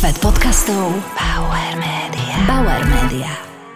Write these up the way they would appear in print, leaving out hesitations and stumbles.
Svet podcastov Bauer Media. Bauer Media.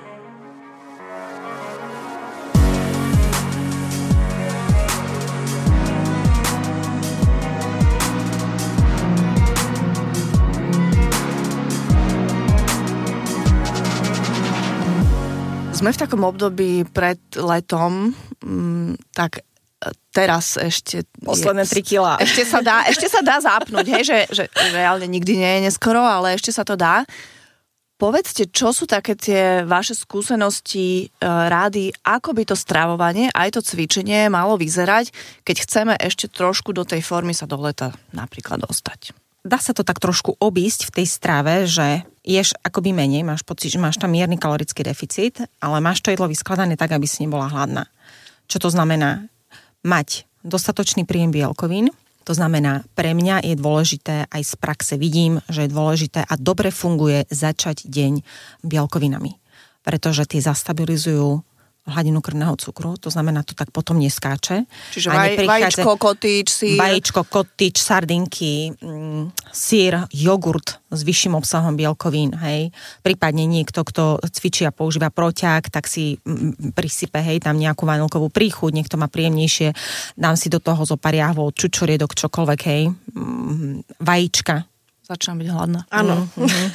Sme v takom období pred letom, tak teraz ešte... Posledné 3 kilá. Ešte sa dá zapnúť, hej, že reálne nikdy nie je neskoro, ale ešte sa to dá. Povedzte, čo sú také tie vaše skúsenosti, rády, ako by to stravovanie, aj to cvičenie malo vyzerať, keď chceme ešte trošku do tej formy sa do leta napríklad dostať. Dá sa to tak trošku obísť v tej strave, že ješ akoby menej, máš pocit, že máš tam mierny kalorický deficit, ale máš to jedlo vyskladané tak, aby si nebola hladná. Čo to znamená? Mať dostatočný príjem bielkovín, to znamená, pre mňa je dôležité, aj z praxe vidím, že je dôležité a dobre funguje začať deň bielkovinami, pretože tie zastabilizujú hladinu krvného cukru, to znamená, to tak potom neskáče. Čiže vajíčko, kotič, sír. Vajíčko, kotič, sardinky, sír, jogurt s vyšším obsahom bielkovín, hej. Prípadne niekto, kto cvičí a používa proťák, tak si prisype, hej, tam nejakú vanilkovú príchuť, niekto má príjemnejšie, dám si do toho zo pár jahôd, čučoriedok, čokoľvek, hej. Vajíčka. Začínam byť hladná. Áno.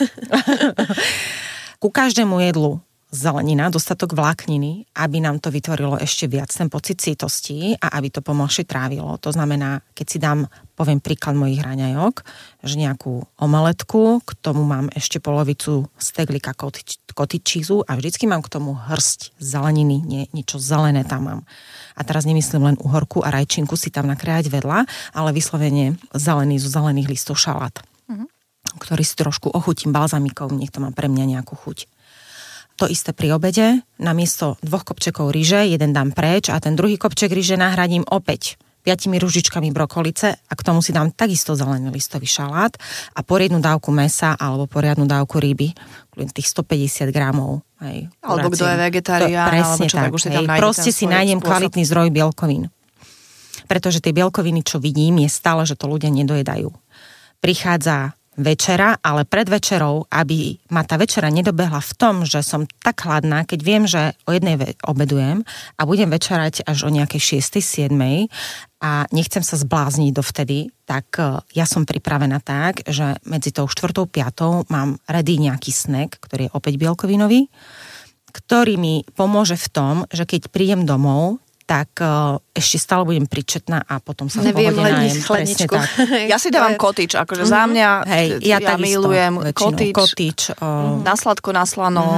Ku každému jedlu zelenina, dostatok vlákniny, aby nám to vytvorilo ešte viac ten pocit sytosti a aby to pomôžne trávilo. To znamená, keď si dám, poviem príklad mojich raňajok, že nejakú omeletku, k tomu mám ešte polovicu steglika cottage cheeseu a vždycky mám k tomu hrst zeleniny, niečo zelené tam mám. A teraz nemyslím len uhorku a rajčinku si tam nakrájať vedľa, ale vyslovene zelený zo zelených listov šalát, ktorý si trošku ochutím balzamikou, nech to má pre mňa nejakú chuť. To isté pri obede, namiesto 2 kopčekov ryže, jeden dám preč a ten druhý kopček ryže nahradím opäť 5 ružičkami brokolice a k tomu si dám takisto zelený listový šalát a poriadnu dávku mäsa alebo poriadnu dávku ryby, tých 150 gramov. Hej, alebo kto je vegetarián, alebo čo, tak už si tam nájdem. Proste si nájdem kvalitný zdroj bielkovín. Pretože tie bielkoviny, čo vidím, je stále, že to ľudia nedojedajú. Prichádza večera, ale pred večerou, aby ma tá večera nedobehla v tom, že som tak hladná, keď viem, že o 1:00 obedujem a budem večerať až o nejakej 6:00, 7:00 a nechcem sa zblázniť dovtedy, tak ja som pripravená tak, že medzi tou 4:00, 5:00 mám ready nejaký snack, ktorý je opäť bielkovinový, ktorý mi pomôže v tom, že keď prídem domov, tak ešte stále budem pričetná a potom sa v pohode nájem. Presne tak. Ja si dávam kotič, akože za mňa, ja milujem kotič. Na sladko, na slano.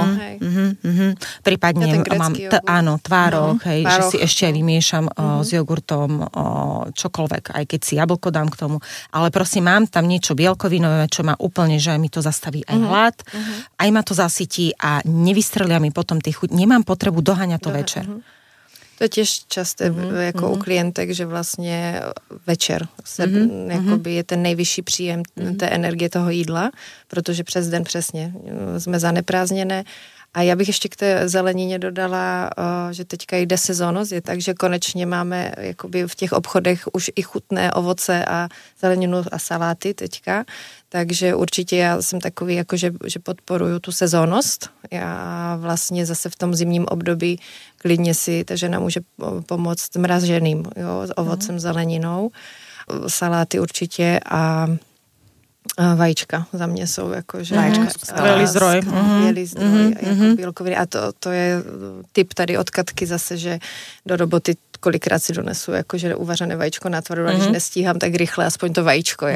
Prípadne mám tvárok, že si ešte aj vymiešam s jogurtom čokoľvek, aj keď si jablko dám k tomu. Ale prosím, mám tam niečo bielkovinové, čo má úplne, že mi to zastaví aj hlad, aj ma to zasytí a nevystrelia mi potom tie chuť. Nemám potrebu doháňať to večer. To je tiež časté jako u klientek, že vlastně večer je ten nejvyšší příjem té energie toho jídla, protože přes den přesně jsme zaneprázdněné. A já bych ještě k té zelenině dodala, že teďka jde sezónnost, je tak, že konečně máme jakoby v těch obchodech už i chutné ovoce a zeleninu a saláty teďka. Takže určitě já jsem takový, jako že podporuju tu sezónnost. Já vlastně zase v tom zimním období klidně si ta žena může pomoct mraženým, s ovocem, zeleninou. Saláty určitě a vajíčka za mě jsou jakože skvělý zdroj. Jako bílkoviny. A to je tip tady od Katky zase, že do roboty kolikrát si donesu jakože uvařené vajíčko na tvrdo, když nestíhám tak rychle, aspoň to vajíčko,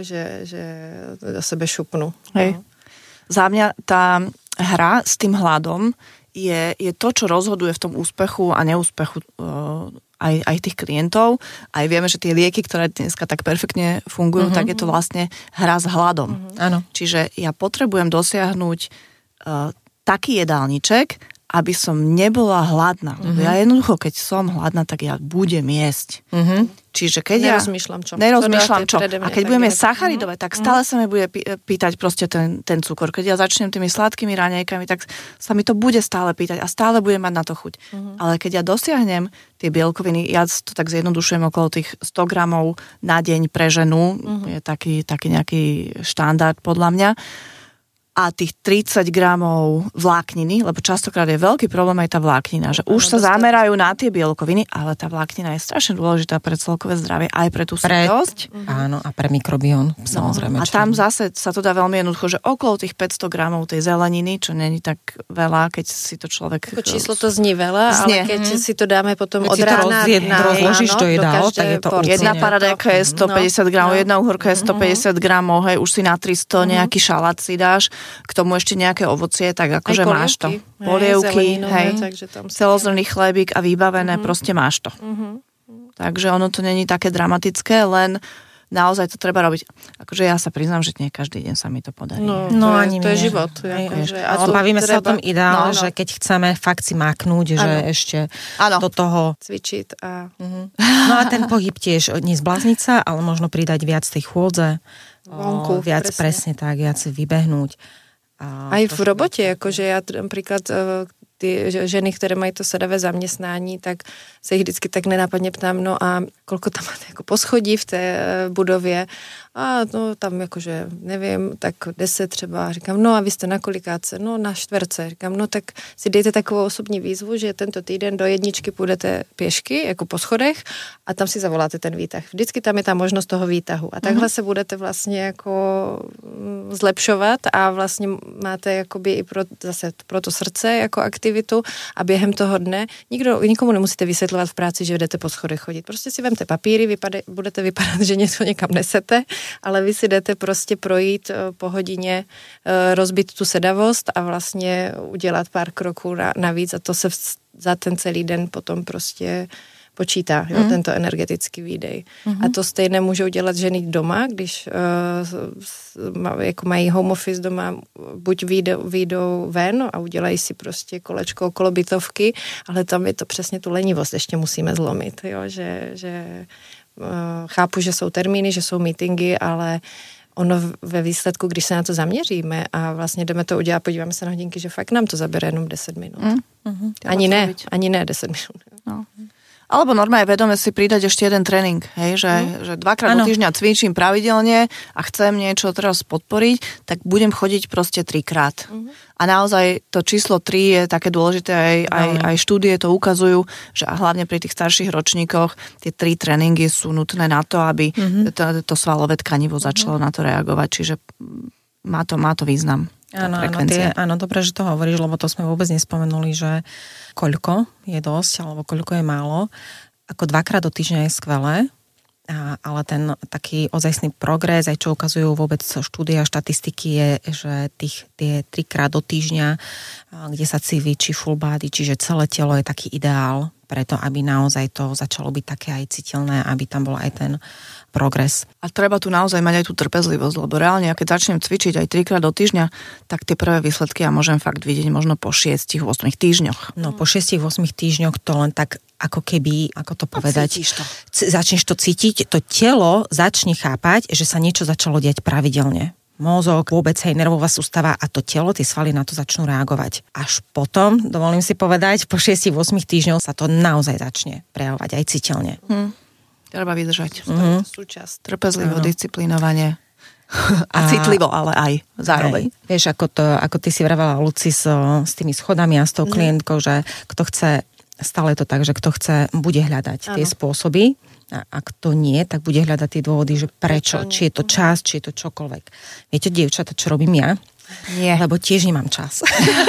že do sebe šupnu. Hej. Za mňa tá hra s tým hladom je to, čo rozhoduje v tom úspechu a neúspechu aj tých klientov. Aj vieme, že tie lieky, ktoré dneska tak perfektne fungujú, tak je to vlastne hra s hladom. Áno. Čiže ja potrebujem dosiahnuť taký jedálniček, aby som nebola hladná. Lebo ja jednoducho, keď som hladná, tak ja budem jesť. Čiže keď nerozmýšľam čo. A keď budeme sacharidové, tak stále sa mi bude pýtať proste ten cukor. Keď ja začnem tými sladkými raňajkami, tak sa mi to bude stále pýtať a stále budem mať na to chuť. Ale keď ja dosiahnem tie bielkoviny, ja to tak zjednodušujem okolo tých 100 gramov na deň pre ženu, je taký nejaký štandard podľa mňa, a tých 30 gramov vlákniny, lebo častokrát je veľký problém aj tá vláknina, že už sa zamerajú na tie bielkoviny, ale tá vláknina je strašne dôležitá pre celkové zdravie, aj pre tú sytosť. Áno, a pre mikrobión, samozrejme. A tam zase sa to dá veľmi jednoducho, že okolo tých 500 gramov tej zeleniny, čo není tak veľa, keď si to človek... Ako číslo to znie veľa, ale keď si to dáme potom od rána rozložíš do jedál, tak je to jedna paradajka je 150 gramov, jedna uhorka je 150 gramov, hej, už si na 300 nejaký šalát si dáš, k tomu ešte nejaké ovocie, tak akože máš to. Polievky, hej, celozrnný chlebík a vybavené, proste máš to. Takže ono to není také dramatické, len naozaj to treba robiť. Akože ja sa priznám, že nie každý deň sa mi to podarí. To je život. Ale bavíme sa o tom ideálne, že keď chceme fakt si maknúť, že ešte do toho... Cvičiť a... No a ten pohyb tiež nezblázniť sa, ale možno pridať viac tej chôdze. Vonku, viac presne tak, viac vybehnúť. Aj v robote, akože ja napríklad tie ženy, ktoré majú to sedavé zamestnání, tak sa ich vždycky tak nenápadne ptám, no a koľko tam máte ako poschodí v té budově? A no tam jakože, nevím, tak 10 třeba. Říkám, no a vy jste na kolikáce? No na 4. Říkám, no tak si dejte takovou osobní výzvu, že tento týden do 1 půjdete pěšky, jako po schodech a tam si zavoláte ten výtah. Vždycky tam je ta možnost toho výtahu. A takhle se budete vlastně jako zlepšovat a vlastně máte jakoby i zase pro to srdce jako aktivitu a během toho dne nikomu nemusíte vysvětlovat v práci, že jdete po schodech chodit. Prostě si vemte papíry, budete vypadat, že něco někam nesete, ale vy si jdete prostě projít po hodině, rozbít tu sedavost a vlastně udělat pár kroků navíc a to se za ten celý den potom prostě počítá, tento energetický výdej. A to stejné můžou dělat ženy doma, když jako mají home office doma, buď výjdou ven a udělají si prostě kolečko okolo bytovky, ale tam je to přesně tu lenivost, ještě musíme zlomit, jo? Že chápu, že jsou termíny, že jsou meetingy, ale ono ve výsledku, když se na to zaměříme a vlastně jdeme to udělat, podíváme se na hodinky, že fakt nám to zabere jenom 10 minut. Ani ne 10 minut. No. Alebo normálne vedome si pridať ešte jeden tréning, hej, že 2-krát do týždňa cvičím pravidelne a chcem niečo teraz podporiť, tak budem chodiť proste 3-krát. A naozaj to číslo 3 je také dôležité, aj štúdie to ukazujú, že a hlavne pri tých starších ročníkoch tie 3 tréningy sú nutné na to, aby to svalové tkanivo začalo na to reagovať, čiže má to význam. Áno, dobre, že to hovoríš, lebo to sme vôbec nespomenuli, že koľko je dosť, alebo koľko je málo. Ako 2-krát do týždňa je skvelé, ale ten taký ozajstný progres, aj čo ukazujú vôbec štúdie a štatistiky, je, že tie 3-krát do týždňa, kde sa cvičí full body, čiže celé telo je taký ideál, preto aby naozaj to začalo byť také aj citeľné, aby tam bol aj ten progres. A treba tu naozaj mať aj tú trpezlivosť, lebo reálne, keď začnem cvičiť aj 3-krát do týždňa, tak tie prvé výsledky ja môžem fakt vidieť možno po 6-8 týždňoch. No po 6-8 týždňoch to len tak ako keby, ako to povedať, začneš to cítiť, to telo začne chápať, že sa niečo začalo diať pravidelne. Mozog, vôbec aj nervová sústava a to telo, tie svaly na to začnú reagovať. Až potom, dovolím si povedať, po 6-8 týždňov sa to naozaj začne prejavovať aj citeľne. Treba vydržať. Súčasť. Trpezlivo, disciplinovanie. A citlivo, ale aj zároveň. Vieš, ako ty si vravala, Luci, s tými schodami a s tou klientkou, že kto chce, stále to tak, že kto chce, bude hľadať tie spôsoby. A ak to nie, tak bude hľadať tie dôvody, že prečo, či je to čas, či je to čokoľvek. Viete, dievčatá, čo robím ja? Nie. Lebo tiež nemám čas.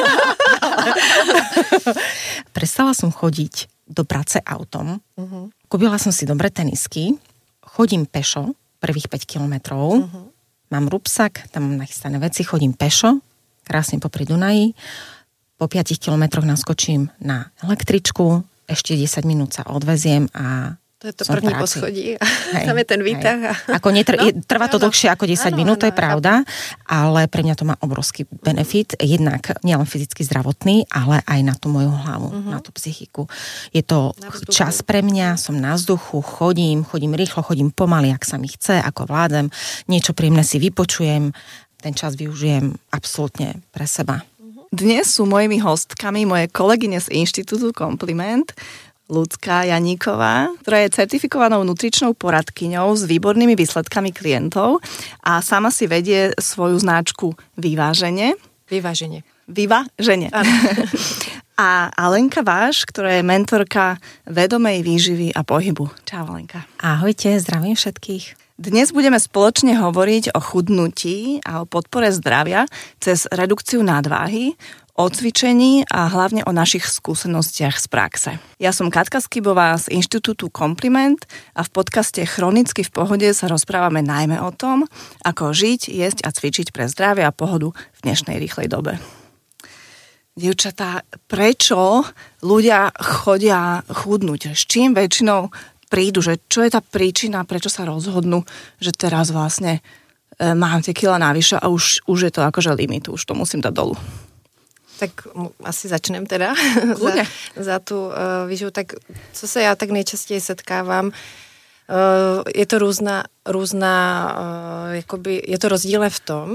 Prestala som chodiť do práce autom. Kúpila som si dobré tenisky, chodím pešo prvých 5 kilometrov, mám rúbsak, tam mám nachystané veci, chodím pešo, krásne popri Dunaji, po 5 kilometroch naskočím na električku, ešte 10 minút sa odveziem a To je to první poschodí a tam je ten výtah. Trvá to dlhšie ako 10 minút, to je pravda, ale pre mňa to má obrovský benefit, jednak nielen fyzicky zdravotný, ale aj na tú moju hlavu, na tú psychiku. Je to čas pre mňa, som na vzduchu, chodím rýchlo, chodím pomaly, ak sa mi chce, ako vládzem, niečo príjemné si vypočujem, ten čas využijem absolútne pre seba. Dnes sú mojimi hostkami moje kolegyne z Inštitútu Kompliment, Ľudská Janíková, ktorá je certifikovanou nutričnou poradkyňou s výbornými výsledkami klientov a sama si vedie svoju značku Vyváženie. Vyváženie. A Alenka Váš, ktorá je mentorka vedomej výživy a pohybu. Čau, Alenka. Ahojte, zdravím všetkých. Dnes budeme spoločne hovoriť o chudnutí a o podpore zdravia cez redukciu nadváhy, o cvičení a hlavne o našich skúsenostiach z praxe. Ja som Katka Skybová z Inštitútu Kompliment a v podcaste Chronicky v pohode sa rozprávame najmä o tom, ako žiť, jesť a cvičiť pre zdravie a pohodu v dnešnej rýchlej dobe. Dievčatá, prečo ľudia chodia chudnúť? S čím väčšinou prídu? Že čo je tá príčina, prečo sa rozhodnú, že teraz vlastne mám tie kila navyše a už je to akože limit, už to musím dať dolu. Tak asi začnem teda za tu výživu. Tak co se já tak nejčastěji setkávám, je to různá jakoby, je to rozdílné v tom,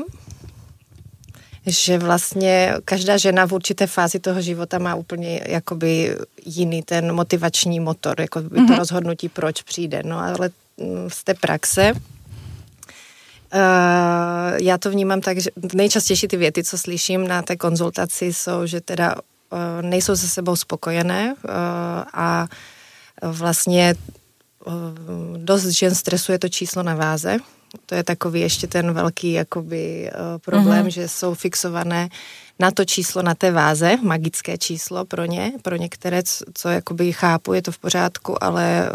že vlastně každá žena v určité fázi toho života má úplně jakoby jiný ten motivační motor, jako to rozhodnutí, proč přijde. No ale z té praxe já to vnímám tak, že nejčastější ty věty, co slyším na té konzultaci, jsou, že teda nejsou se sebou spokojené a vlastně dost žen stresuje to číslo na váze. To je takový ještě ten velký jakoby problém, že jsou fixované na to číslo na té váze, magické číslo pro některé, co jakoby chápu, je to v pořádku, ale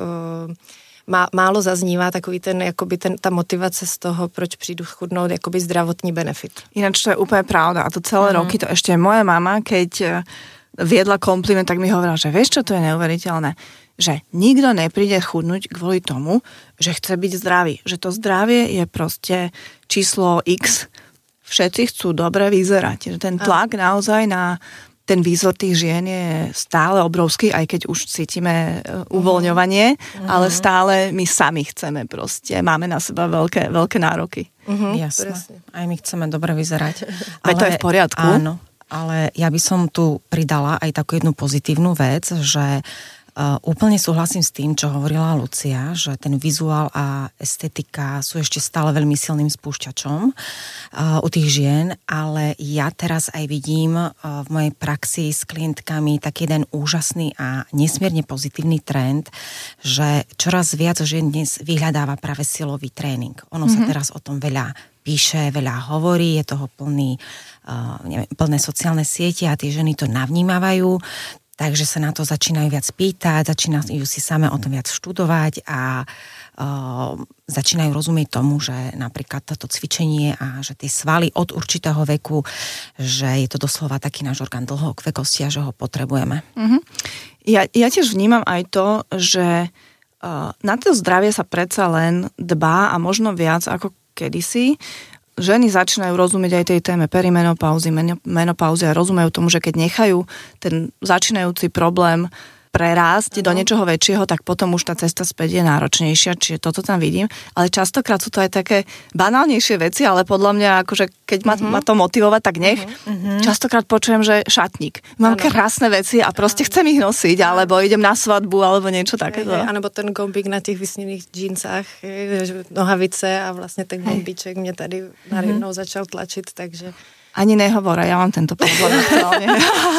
málo zaznívá takový ta motivace z toho, proč přijdu chudnout, jakoby zdravotní benefit. Ináč to je úplne pravda a to celé roky, to ešte moja mama, keď viedla Kompliment, tak mi hovorila, že vieš čo, to je neuveriteľné, že nikto nepríde chudnúť kvôli tomu, že chce byť zdravý, že to zdravie je proste číslo X, všetci chcú dobre vyzerať, že ten tlak naozaj na ten výzor tých žien je stále obrovský, aj keď už cítime uvoľňovanie, ale stále my sami chceme proste. Máme na seba veľké nároky. Jasné. Aj my chceme dobre vyzerať. Ale to je v poriadku. Áno, ale ja by som tu pridala aj takú jednu pozitívnu vec, že úplne súhlasím s tým, čo hovorila Lucia, že ten vizuál a estetika sú ešte stále veľmi silným spúšťačom u tých žien, ale ja teraz aj vidím v mojej praxi s klientkami taký jeden úžasný a nesmierne pozitívny trend, že čoraz viac žien dnes vyhľadáva práve silový tréning. Ono sa teraz o tom veľa píše, veľa hovorí, je toho plné sociálne siete a tie ženy to navnímavajú. Takže sa na to začínajú viac pýtať, začínajú si same o tom viac študovať a začínajú rozumieť tomu, že napríklad toto cvičenie a že tie svaly od určitého veku, že je to doslova taký náš orgán dlhovekosti a že ho potrebujeme. Ja tiež vnímam aj to, že na to zdravie sa predsa len dbá a možno viac ako kedysi. Ženy začínajú rozumieť aj tej téme perimenopauzy, menopauzy a rozumejú tomu, že keď nechajú ten začínajúci problém prerásť do niečoho väčšieho, tak potom už tá cesta späť je náročnejšia, čiže toto tam vidím. Ale častokrát sú to aj také banálnejšie veci, ale podľa mňa, akože keď ma to motivovať, tak nech. Častokrát počujem, že šatník. Mám krásne veci a proste chcem ich nosiť, alebo idem na svadbu, alebo niečo takéto. Alebo ten gombík na tých vysněných džínsách, nohavice a vlastne ten gombíček mě tady najednou začal tlačit, takže... Ani nehovor, ja mám tento problém aktuálne.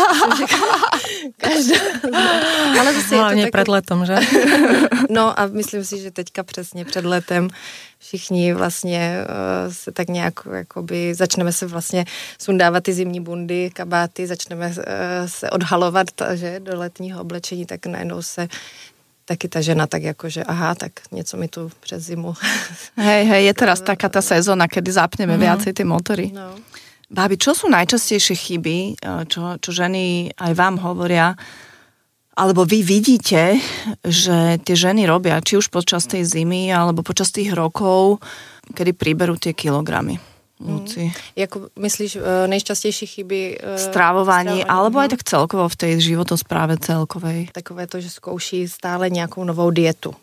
Ale zase hlavne pred letom, že? No a myslím si, že teďka přesně před letem všichni vlastně se tak nějak jakoby, začneme se vlastně sundávat ty zimní bundy, kabáty, začneme se odhalovat že, do letního oblečení, tak najednou se taky ta žena tak jako, že aha, tak něco mi tu přes zimu. Hej, je teraz taká tá sezóna, kedy zapneme viacej tie motory. No. Bábi, čo sú najčastejšie chyby, čo ženy aj vám hovoria, alebo vy vidíte, že tie ženy robia, či už počas tej zimy, alebo počas tých rokov, kedy priberú tie kilogramy. Luci. Jako myslíš nejčastější chyby? Strávování, alebo aj tak celkovo v tej životospráve celkovej. Takové to, že zkouší stále nějakou novou dietu.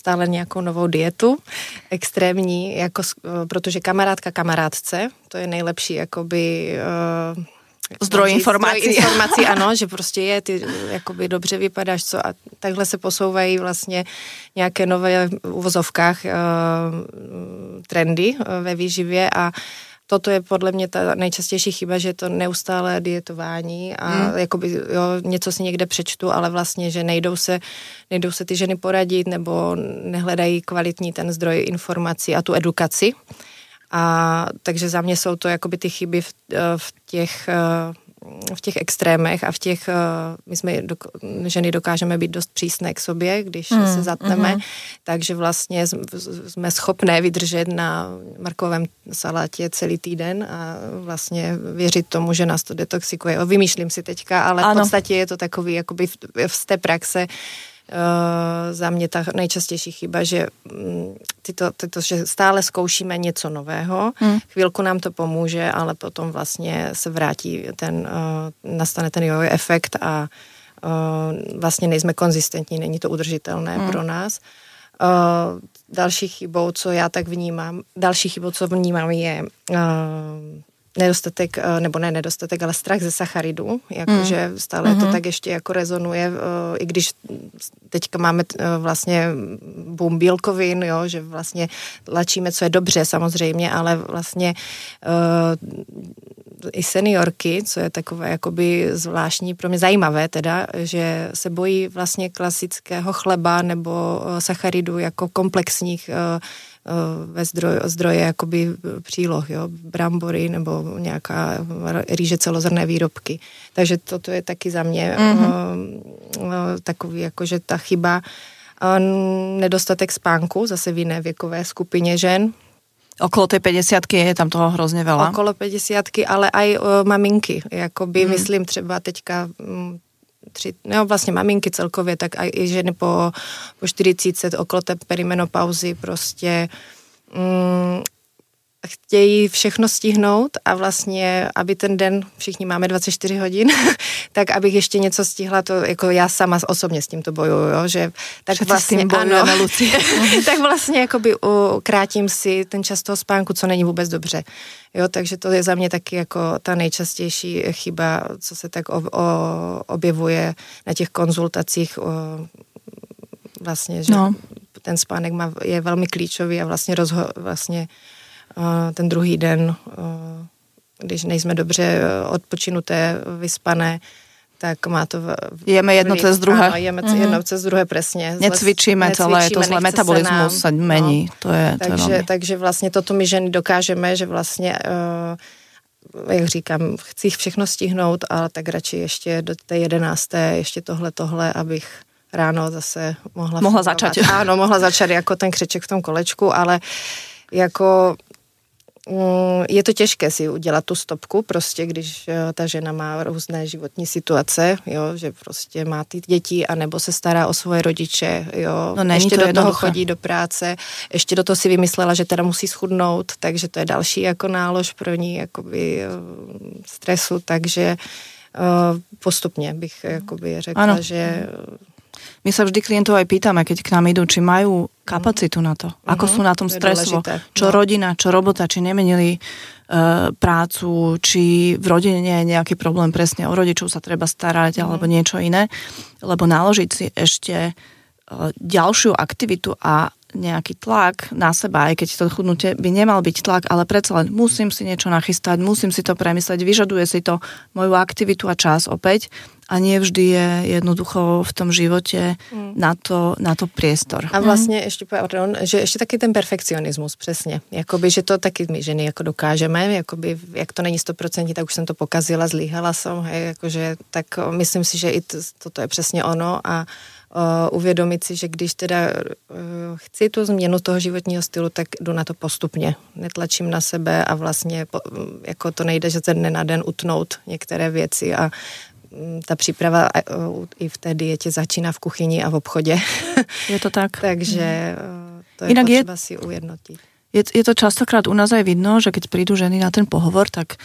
Extrémní, jako, protože kamarádka kamarádce, to je nejlepší jakoby... Zdroj informací, ano, že prostě je, ty jakoby dobře vypadáš, co a takhle se posouvají vlastně nějaké nové v uvozovkách trendy ve výživě a toto je podle mě ta nejčastější chyba, že je to neustálé dietování a jakoby, jo, něco si někde přečtu, ale vlastně, že nejdou se ty ženy poradit nebo nehledají kvalitní ten zdroj informací a tu edukaci. A takže za mě jsou to jakoby ty chyby v těch extrémech a v těch, my jsme ženy dokážeme být dost přísné k sobě, když se zatneme, takže vlastně jsme schopné vydržet na markovém salátě celý týden a vlastně věřit tomu, že nás to detoxikuje. Vymýšlím si teďka, ale v podstatě je to takový jakoby z té praxe za mě ta nejčastější chyba, že že stále zkoušíme něco nového, chvilku nám to pomůže, ale potom vlastně se vrátí nastane ten jojo efekt a vlastně nejsme konzistentní, není to udržitelné pro nás. Další chybou, co vnímám, je nedostatek, nebo ne nedostatek, ale strach ze sacharidů, jakože stále to tak ještě jako rezonuje, i když teďka máme vlastně boom bílkovin, jo, že vlastně lačíme, co je dobře samozřejmě, ale vlastně i seniorky, co je takové jakoby zvláštní, pro mě zajímavé teda, že se bojí vlastně klasického chleba nebo sacharidů jako komplexních ve zdroje jakoby příloh, jo, brambory nebo nějaká rýže celozrnné výrobky. Takže toto je taky za mě takový, jakože ta chyba. Nedostatek spánku, zase v jiné věkové skupině žen. Okolo tej 50-ky je tam toho hrozně veľa. Okolo 50-ky, ale aj maminky. Jakoby myslím třeba teďka vlastně maminky celkově, tak i ženy po 40, okolo té perimenopauzy prostě chtějí všechno stihnout a vlastně, aby ten den, všichni máme 24 hodin, tak abych ještě něco stihla, to jako já sama osobně s tímto bojuju, jo, že tak všetci vlastně s tím bojujeme, Luci. tak vlastně jakoby krátím si ten čas toho spánku, co není vůbec dobře. Jo, takže to je za mě taky jako ta nejčastější chyba, co se tak objevuje na těch konzultacích vlastně, že ten spánek je velmi klíčový a vlastně ten druhý den, když nejsme dobře odpočinuté, vyspané, tak má to... Jeme jedno cez druhé. Áno, jeme jedno cez druhé, presne. Necvičíme celé, to zle metabolizmus sa mení. No. To je takže vlastně toto my ženy dokážeme, že vlastně, jak říkám, chci všechno stihnout, ale tak radši ještě do té 11. ještě tohle, abych ráno zase mohla začať. Áno, mohla začať jako ten křeček v tom kolečku, ale jako... Je to těžké si udělat tu stopku, prostě když ta žena má různé životní situace, jo, že prostě má ty děti anebo se stará o svoje rodiče, jo, ještě do toho chodí do práce, ještě do toho si vymyslela, že teda musí schudnout, takže to je další jako nálož pro ní, jakoby stresu, takže postupně bych jakoby řekla, že... My sa vždy klientov aj pýtame, keď k nám idú, či majú kapacitu na to. Ako sú na tom stresovo. Čo rodina, čo robota, či nemenili prácu, či v rodine nie je nejaký problém, presne o rodičov sa treba starať, alebo niečo iné. Lebo naložiť si ešte ďalšiu aktivitu a nejaký tlak na seba, aj keď to chudnutie by nemal byť tlak, ale predsa len musím si niečo nachystať, musím si to premysleť, vyžaduje si to moju aktivitu a čas opäť a nie vždy je jednoducho v tom živote na to priestor. A vlastně ještě, že ještě taky ten perfekcionismus, přesně. Jakoby, že to taky my ženy jako dokážeme, jakoby, jak to není 100%, tak už jsem to pokazila, zlíhala jsem, hej, jakože, tak myslím si, že i toto je přesně ono a uvědomit si, že když teda chci tu změnu toho životního stylu, tak jdu na to postupně. Netlačím na sebe a vlastně jako to nejde, že ze dne na den utnout některé věci a ta příprava i v té dietě začíná v kuchyni a v obchodě. Je to tak. Takže to je Inak potřeba si ujednotiť. Je to častokrát u nás aj vidno, že keď prídu ženy na ten pohovor, tak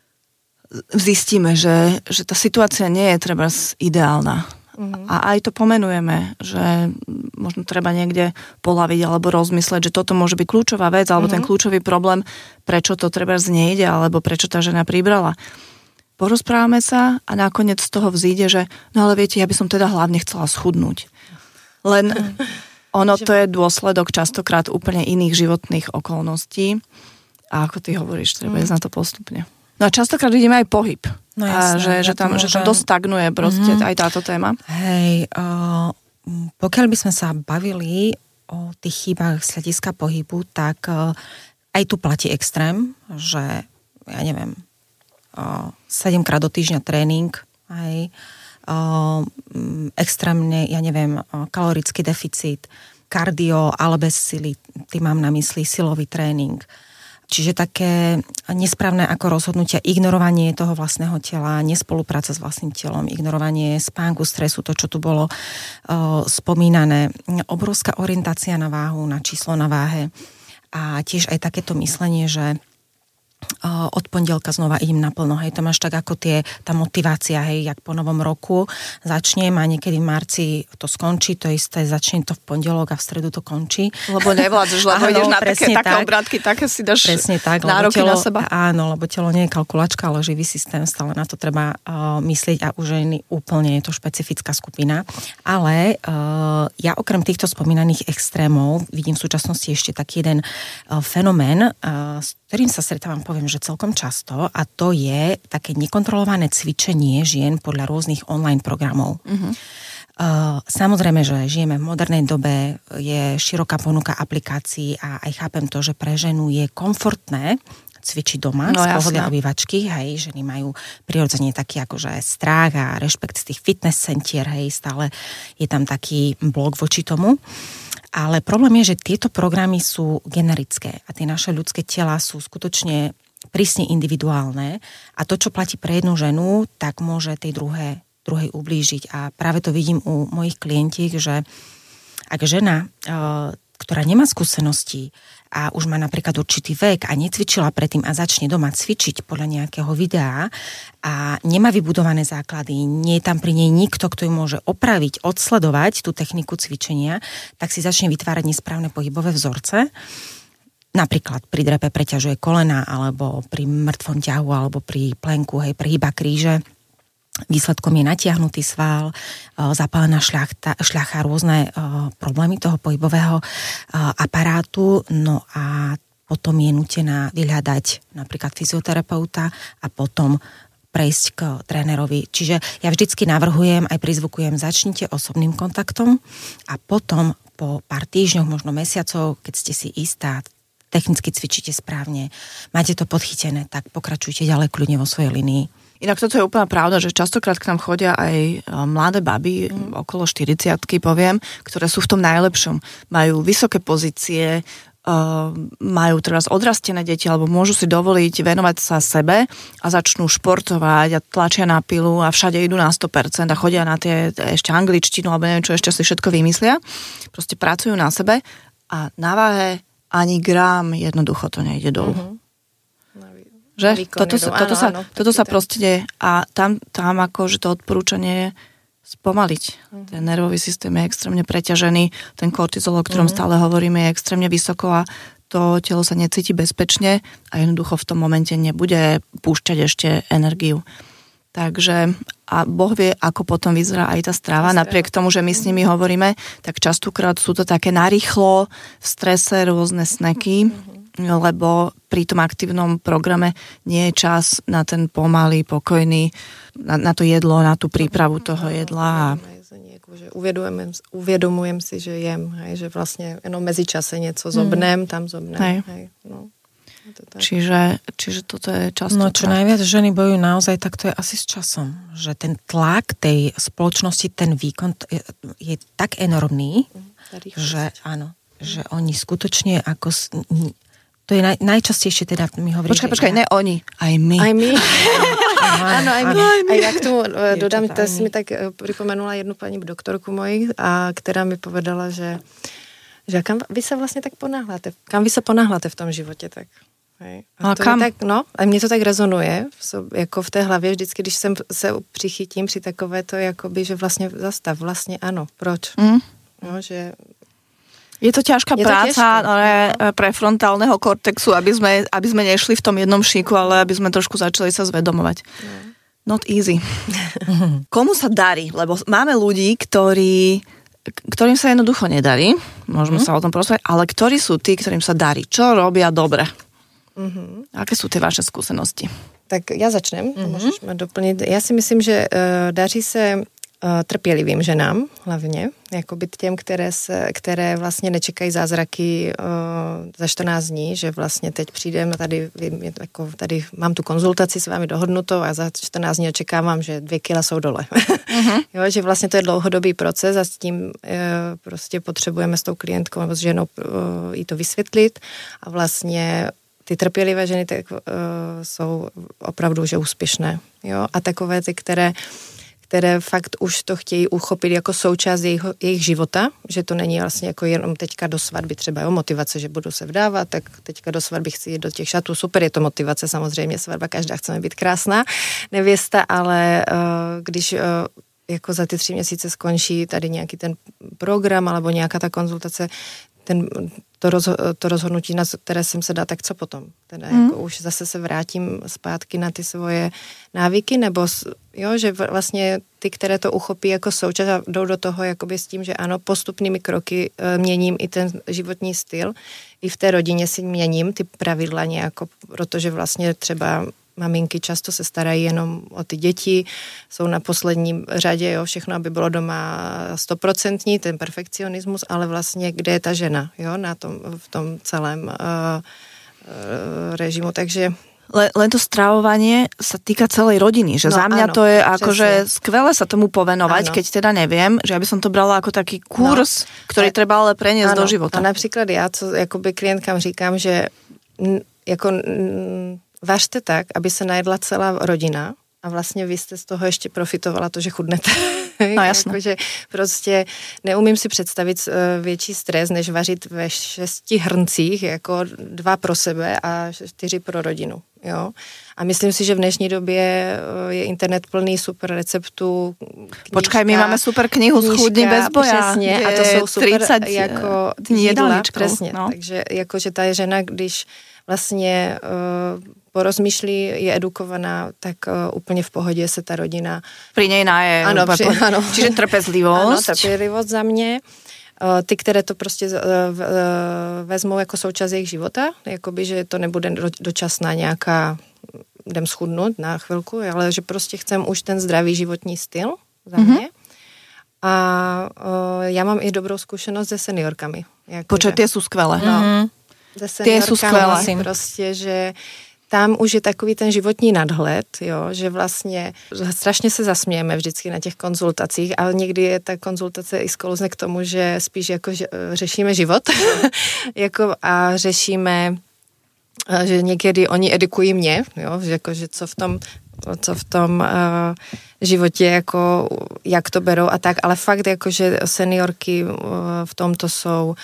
zistíme, že tá situácia nie je treba ideálna. A aj to pomenujeme, že možno treba niekde poľaviť alebo rozmysleť, že toto môže byť kľúčová vec alebo ten kľúčový problém, prečo to treba nejde alebo prečo tá žena pribrala. Porozprávame sa a nakoniec z toho vzíde, že no ale viete, ja by som teda hlavne chcela schudnúť. Len ono to je dôsledok častokrát úplne iných životných okolností a ako ty hovoríš, treba ísť na to postupne. No a častokrát vidíme aj pohyb. No jasné, že tam dosť stagnuje proste aj táto téma. Hej, pokiaľ by sme sa bavili o tých chybách z hľadiska pohybu, tak aj tu platí extrém, že ja neviem, 7-krát do týždňa tréning, hej, extrémne, ja neviem, kalorický deficit, kardio, ale bez sily, tým mám na mysli silový tréning. Čiže také nesprávne ako rozhodnutia, ignorovanie toho vlastného tela, nespolupráca s vlastným telom, ignorovanie spánku, stresu, to, čo tu bolo spomínané, obrovská orientácia na váhu, na číslo na váhe a tiež aj takéto myslenie, že od pondelka znova idem naplno, hej, to máš tak ako tá motivácia, hej, jak po novom roku začnem a niekedy v marci to skončí, to isté, začne to v pondelok a v stredu to končí. Lebo nevládzeš, lebo ideš na také obrátky, také si dáš nároky na seba. Áno, lebo telo nie je kalkulačka, ale živý systém, stále na to treba myslieť a u ženy úplne je to špecifická skupina. Ale ja okrem týchto spomínaných extrémov vidím v súčasnosti ešte taký jeden fenomén, s ktorým sa stretávam, poviem, že celkom často, a to je také nekontrolované cvičenie žien podľa rôznych online programov. Samozrejme, že žijeme v modernej dobe, je široká ponuka aplikácií a aj chápem to, že pre ženu je komfortné cvičiť doma z pohľadu obývačky, hej, ženy majú prirodzene taký akože strach a rešpekt z tých fitness centier, hej, stále je tam taký blok voči tomu. Ale problém je, že tieto programy sú generické a tie naše ľudské tela sú skutočne prísne individuálne a to, čo platí pre jednu ženu, tak môže tej druhej ublížiť. A práve to vidím u mojich klientiek, že ak žena, ktorá nemá skúsenosti a už má napríklad určitý vek a necvičila predtým a začne doma cvičiť podľa nejakého videa a nemá vybudované základy, nie je tam pri nej nikto, kto ju môže opraviť, odsledovať tú techniku cvičenia, tak si začne vytvárať nesprávne pohybové vzorce. Napríklad pri drepe preťažuje kolena, alebo pri mŕtvom ťahu, alebo pri plenku, hej, prehýba kríže. Výsledkom je natiahnutý sval, zapálená šľacha, rôzne problémy toho pohybového aparátu, no a potom je nutená vyhľadať napríklad fyzioterapeuta a potom prejsť k trénerovi. Čiže ja vždycky navrhujem, aj prizvukujem, začnite osobným kontaktom a potom po pár týždňoch, možno mesiacov, keď ste si istá, technicky cvičíte správne, máte to podchytené, tak pokračujte ďalej kľudne vo svojej linii. Inak toto je úplná pravda, že častokrát k nám chodia aj mladé baby, okolo 40-ky poviem, ktoré sú v tom najlepšom. Majú vysoké pozície, majú teraz odrastené deti, alebo môžu si dovoliť venovať sa sebe a začnú športovať a tlačia na pilu a všade idú na 100% a chodia na tie ešte angličtinu, alebo neviem čo ešte si všetko vymyslia. Proste pracujú na sebe a na váhe ani grám jednoducho to nejde dolu. Že? Toto sa proste deje. A tam akože to odporúčanie je spomaliť. Ten nervový systém je extrémne preťažený, ten kortizol, o ktorom stále hovoríme, je extrémne vysoko a to telo sa necíti bezpečne a jednoducho v tom momente nebude púšťať ešte energiu. Takže a Boh vie, ako potom vyzerá aj tá strava. Napriek tomu, že my s nimi hovoríme, tak častokrát sú to také narýchlo, v strese, rôzne snacky, lebo pri tom aktívnom programe nie je čas na ten pomalý, pokojný, na to jedlo, na tú prípravu toho jedla. Uvědomujem si, že jem, hej, že vlastně jenom mezi čase něco zobnem, tam zobnem. Hej, no. Čiže toto je často. No čo najviac ženy bojujú naozaj, tak to je asi s časom. Že ten tlak tej spoločnosti, ten výkon je tak enormný, že áno, že oni skutočne ako... To je najčastejšie teda mi hovorí. Počkaj, ne oni, aj my. Aj my. Áno, aj ja k tomu dodám, to si mi tak pripomenula jednu pani doktorku moji, ktorá mi povedala, že kam vy sa vlastne tak ponáhľate? Kam vy sa ponáhľate v tom živote? Tak, hej. A kam? Tak, a mne to tak rezonuje, jako v té hlavě vždycky, když se přichytím při takové to, jakoby, že vlastně zastav, vlastně ano, proč? No, že... Je to ťažká práca pre frontálneho kortexu, aby sme nešli v tom jednom šíku, ale aby sme trošku začali sa zvedomovať. Not easy. Komu sa darí? Lebo máme ľudí, ktorým sa jednoducho nedarí, môžeme sa o tom porozprávať, ale ktorí sú tí, ktorým sa darí? Čo robia dobre? Aké sú tie vaše skúsenosti? Tak ja začnem, môžeš ma doplniť. Ja si myslím, že daří se trpělivým ženám hlavně, jakoby těm, které vlastně nečekají zázraky za 14 dní, že vlastně teď přijdem tady mám tu konzultaci s vámi dohodnutou a za 14 dní očekávám, že 2 kila jsou dole. Jo, že vlastně to je dlouhodobý proces a s tím prostě potřebujeme s tou klientkou nebo s ženou jí to vysvětlit a vlastně ty trpělivé ženy tak, jsou opravdu že úspěšné. Jo? A takové ty, které fakt už to chtějí uchopit jako součást jejich života, že to není vlastně jako jenom teďka do svatby třeba motivace, že budu se vdávat, tak teďka do svatby chci jít do těch šatů, super, je to motivace, samozřejmě svatba, každá chceme být krásná nevěsta, ale když jako za ty 3 měsíce skončí tady nějaký ten program alebo nějaká ta konzultace, to rozhodnutí, na které jsem se dala, tak co potom? Teda jako už zase se vrátím zpátky na ty svoje návyky, nebo jo, že vlastně ty, které to uchopí jako součást a jdou do toho jakoby s tím, že ano, postupnými kroky měním i ten životní styl. I v té rodině si měním ty pravidla nějako, protože vlastně třeba maminky často se starají jenom o ty děti, jsou na posledním řadě, jo, všechno, aby bylo doma 100%, ten perfekcionismus, ale vlastně kde je ta žena, jo, v tom celém režimu, takže... Len to stravovanie sa týka celej rodiny, že za mňa to je akože skvelé sa tomu povenovať, keď teda neviem, že ja by som to brala ako taký kurz, ktorý treba ale preniesť do života. A napríklad ja, co jakoby klientkám říkám, že jako... Vařte tak, aby se najedla celá rodina a vlastně vy jste z toho ještě profitovala to, že chudnete. No jasné. Jakože prostě neumím si představit větší stres, než vařit ve 6 hrncích, jako 2 pro sebe a 4 pro rodinu. Jo? A myslím si, že v dnešní době je internet plný super receptů. Počkaj, my máme super knihu Schudni bez boja. Přesně, a to jsou super 30 jako jídla. Přesně, no. Takže jakože ta žena, když vlastně porozmýšlí, je edukovaná, tak úplně v pohodě se ta rodina... Pri nej naje. Ano. Čiže trpezlivosť. Ano, trpělivost za mě. Ty, které to prostě vezmou jako součást jejich života, jakoby, že to nebude dočasná nějaká, jdem schudnout na chvilku, ale že prostě chcem už ten zdravý životní styl za mě. A já mám i dobrou zkušenost se seniorkami. Počkej, tie sú skvelé. No. Tie sú skvelé. Prostě, že tam už je takový ten životní nadhled, jo, že vlastně strašně se zasmějeme vždycky na těch konzultacích, ale někdy je ta konzultace i sklouzne k tomu, že spíš jako řešíme život jako a řešíme, že někdy oni edukují mě, jo, že, jako, že co v tom životě, jako, jak to berou a tak, ale fakt jako, že seniorky v tomto jsou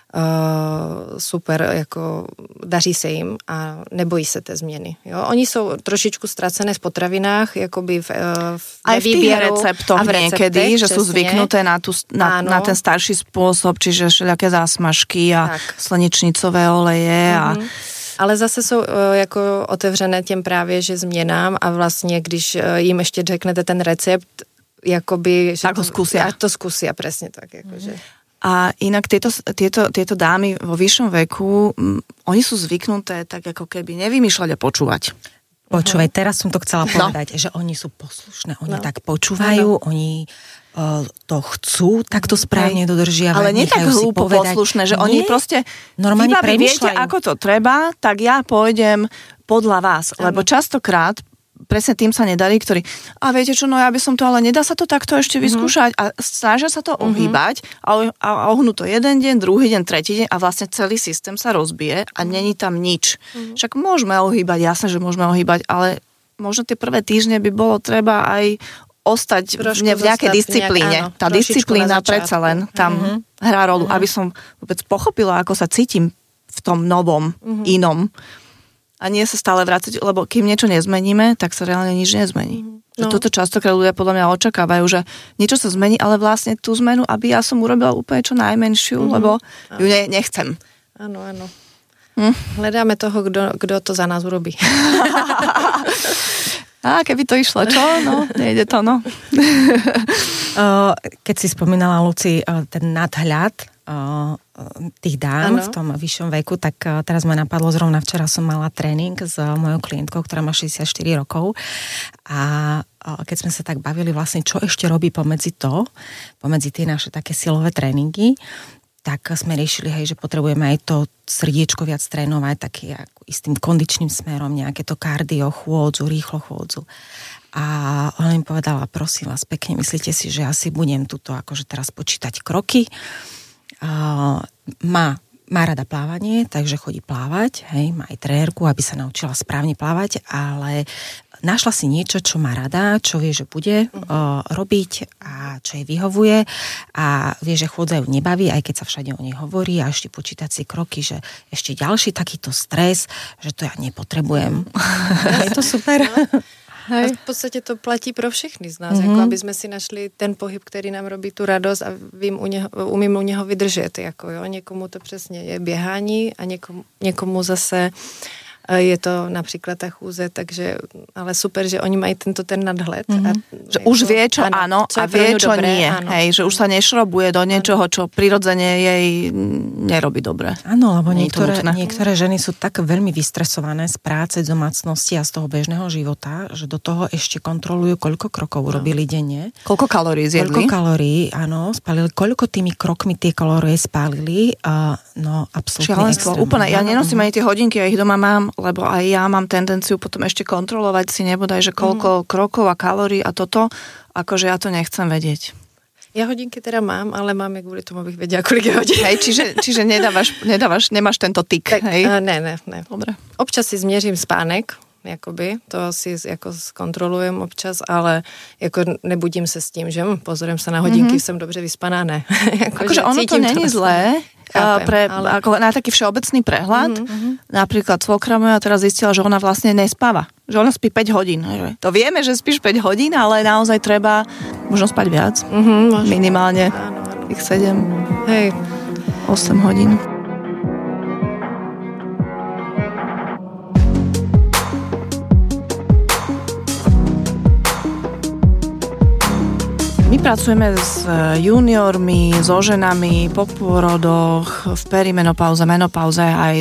super, jako daří se jim a nebojí se té změny. Jo? Oni jsou trošičku ztracené v potravinách, jakoby v výběru receptoch a v niekedy, že sú zvyknuté na ten starší spôsob, čiže všelijaké zásmažky a slnečnicové oleje a ale zase jsou jako otevřené těm právě, že změnám a vlastně, když jim ještě řeknete ten recept, jakoby... Tak ho skúsia. To skúsia, presne tak. Jakože. A inak tieto dámy vo vyššom veku, oni sú zvyknuté tak ako keby nevymýšľať a počúvať. Počúvaj, teraz som to chcela povedať, že oni sú poslušné, oni tak počúvajú, oni to chcú takto správne dodržiavať. Ale nie tak hlúpo poslušné, že oni proste normálne premýšľajú. Viete, ako to treba, tak ja pôjdem podľa vás. Lebo častokrát presne tým sa nedarí, ktorí a viete čo, no ja by som to, ale nedá sa to takto ešte vyskúšať a snažia sa to ohýbať a ohnú to jeden deň, druhý deň, tretí deň a vlastne celý systém sa rozbije a není tam nič. Však môžeme ohýbať, jasné, že môžeme ohýbať, ale možno tie prvé týždne by bolo treba aj ostať v nejakej disciplíne. Áno, tá disciplína predsa len tam hrá rolu, aby som vôbec pochopila, ako sa cítim v tom novom, inom. A nie sa stále vrácať, lebo kým niečo nezmeníme, tak sa reálne nič nezmení. No. Toto častokrát ľudia podľa mňa očakávajú, že niečo sa zmení, ale vlastne tú zmenu, aby ja som urobila úplne čo najmenšiu, lebo ju nechcem. Áno. Hľadáme toho, kto to za nás urobí. Keby to išlo, čo? No, nejde to, no. Keď si spomínala, Luci, ten nadhľad tých dám v tom vyššom veku, tak teraz ma napadlo, zrovna včera som mala tréning s mojou klientkou, ktorá má 64 rokov a keď sme sa tak bavili vlastne, čo ešte robí pomedzi tie naše také silové tréningy, tak sme riešili, že potrebujeme aj to srdiečko viac trénovať, taký istým kondičným smerom, nejaké to kardio, chôdzu, rýchlo chôdzu. A ona mi povedala, prosím vás, pekne, myslíte si, že ja si budem tuto akože teraz počítať kroky. Má rada plávanie, takže chodí plávať, má aj trenérku, aby sa naučila správne plávať, ale našla si niečo, čo má rada, čo vie, že bude robiť a čo jej vyhovuje a vie, že chôdza ju nebaví, aj keď sa všade o nej hovorí a ešte počítať si kroky, že ešte ďalší takýto stres, že to ja nepotrebujem. Je to super. A v podstate to platí pro všechny z nás, jako aby jsme si našli ten pohyb, který nám robí tu radost a umím u něho vydržet. Jako, jo. Někomu to přesně je běhání a někomu zase je to napríklad tá chůze, takže, ale super, že oni majú ten nadhled. A, že už vie, čo áno a vie, čo nie. Hej, že už sa nešrobuje do niečoho, čo prirodzene jej nerobí dobre. Áno, lebo niektoré ženy sú tak veľmi vystresované z práce, z domácnosti a z toho bežného života, že do toho ešte kontrolujú, koľko krokov urobili denne. Koľko kalórií zjedli. Koľko kalórií, áno, spálili. Koľko tými krokmi tie kalórie spálili. No, absolútne extrém. Úplne. Ja nenosím ani tie hodinky, ja ich doma mám, lebo aj ja mám tendenciu potom ešte kontrolovať si nebodaj, že koľko krokov a kalórií a toto, akože ja to nechcem vedieť. Ja hodinky teda mám, ale mám je kvôli tomu, abych vedela, koľko je hodín. Hej, čiže nemáš tento tik, hej? Ne. Dobre. Občas si zmieřím spánek, jakoby, to si jako zkontrolujem občas, ale jako nebudím se s tím, že pozorím se na hodinky, jsem dobře vyspaná, ne. Akože ono to není zlé, ako na taký všeobecný prehľad. Napríklad svokra moja teraz zistila, že ona vlastne nespáva. Že ona spí 5 hodín. To vieme, že spíš 5 hodín, ale naozaj treba možno spať viac. Minimálne ich 7, 8 hodín. My pracujeme s juniormi, so ženami po pôrodoch, v perimenopauze, menopauze aj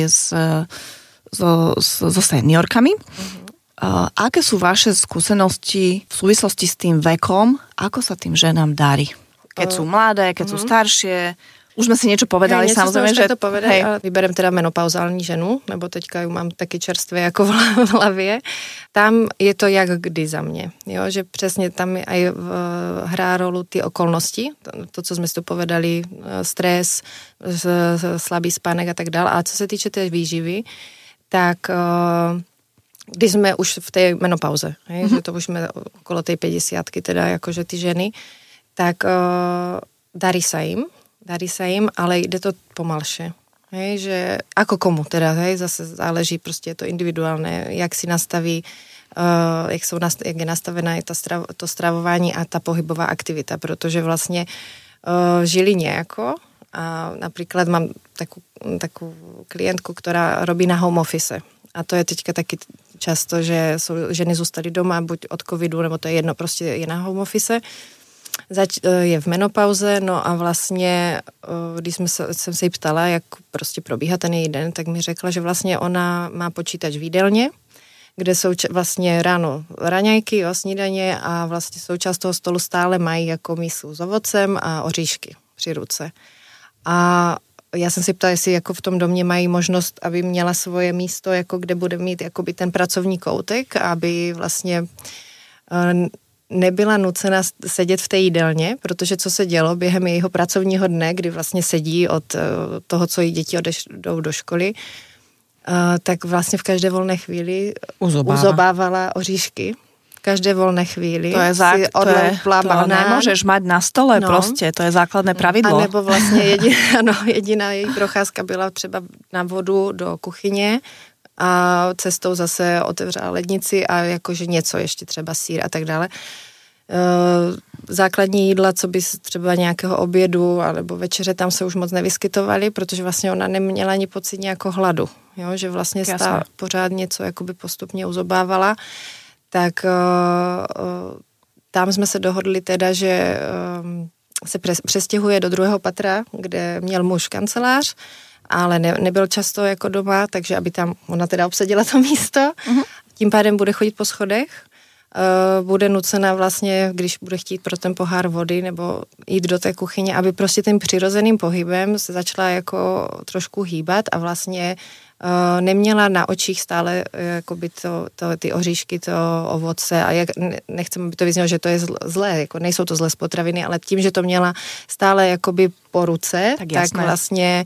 so seniorkami. Aké sú vaše skúsenosti v súvislosti s tým vekom? Ako sa tým ženám darí? Keď sú mladé, keď sú staršie? Už sme si niečo povedali, samozrejme, že... Ale vyberem teda menopauzální ženu, nebo teďka ju mám taky čerstvé jako v hlavě. Tam je to jak kdy za mě, jo? Že přesně tam aj hrá rolu ty okolnosti, to, co jsme si tu povedali, stres, slabý spánek a tak dále. A co se týče té výživy, tak když jsme už v té menopauze, že to už jsme okolo tej 50-ky teda, jakože ty ženy, tak darí sa im, ale jde to pomalšie. Hej, že ako komu teda, zase záleží, prostě je to individuálne, jak si nastaví, jak je nastavená to stravování a ta pohybová aktivita, protože vlastně žili nejako a napríklad mám takú klientku, ktorá robí na home office a to je teďka taky často, že ženy zůstaly doma, buď od covidu, nebo to je jedno, prostě je na home office, je v menopauze, no a vlastně, když jsem se jí ptala, jak prostě probíhá ten její den, tak mi řekla, že vlastně ona má počítač v jídelně, kde jsou vlastně ráno raňajky, snídaně a vlastně součást toho stolu stále mají jako mísu s ovocem a oříšky při ruce. A já jsem si ptala, jestli jako v tom domě mají možnost, aby měla svoje místo, jako kde bude mít jakoby ten pracovní koutek, aby vlastně nebyla nucena sedět v té jídelně, protože co se dělo během jejího pracovního dne, kdy vlastně sedí od toho, co jí děti jdou do školy, tak vlastně v každé volné chvíli uzobávala oříšky. V každé volné chvíli si odloupla banán. To nemôžeš mať na stole proste, to je základné pravidlo. A nebo vlastně jediná její procházka byla třeba na vodu do kuchyně a cestou zase otevřela lednici a jakože něco ještě třeba sýr a tak dále. Základní jídla, co by třeba nějakého obědu alebo večeře, tam se už moc nevyskytovaly, protože vlastně ona neměla ani pocit nějakého hladu, jo? Že vlastně stále pořád něco jakoby postupně uzobávala. Tak tam jsme se dohodli teda, že se přestěhuje do druhého patra, kde měl muž kancelář, ale nebyl často jako doma, takže aby tam ona teda obsadila to místo. Tím pádem bude chodit po schodech, bude nucena vlastně, když bude chtít pro ten pohár vody nebo jít do té kuchyně, aby prostě tím přirozeným pohybem se začala jako trošku hýbat a vlastně neměla na očích stále jakoby ty oříšky, to ovoce a nechcem, aby to vyznělo, že to je zlé, jako nejsou to zlé z potraviny, ale tím, že to měla stále jakoby po ruce, tak vlastně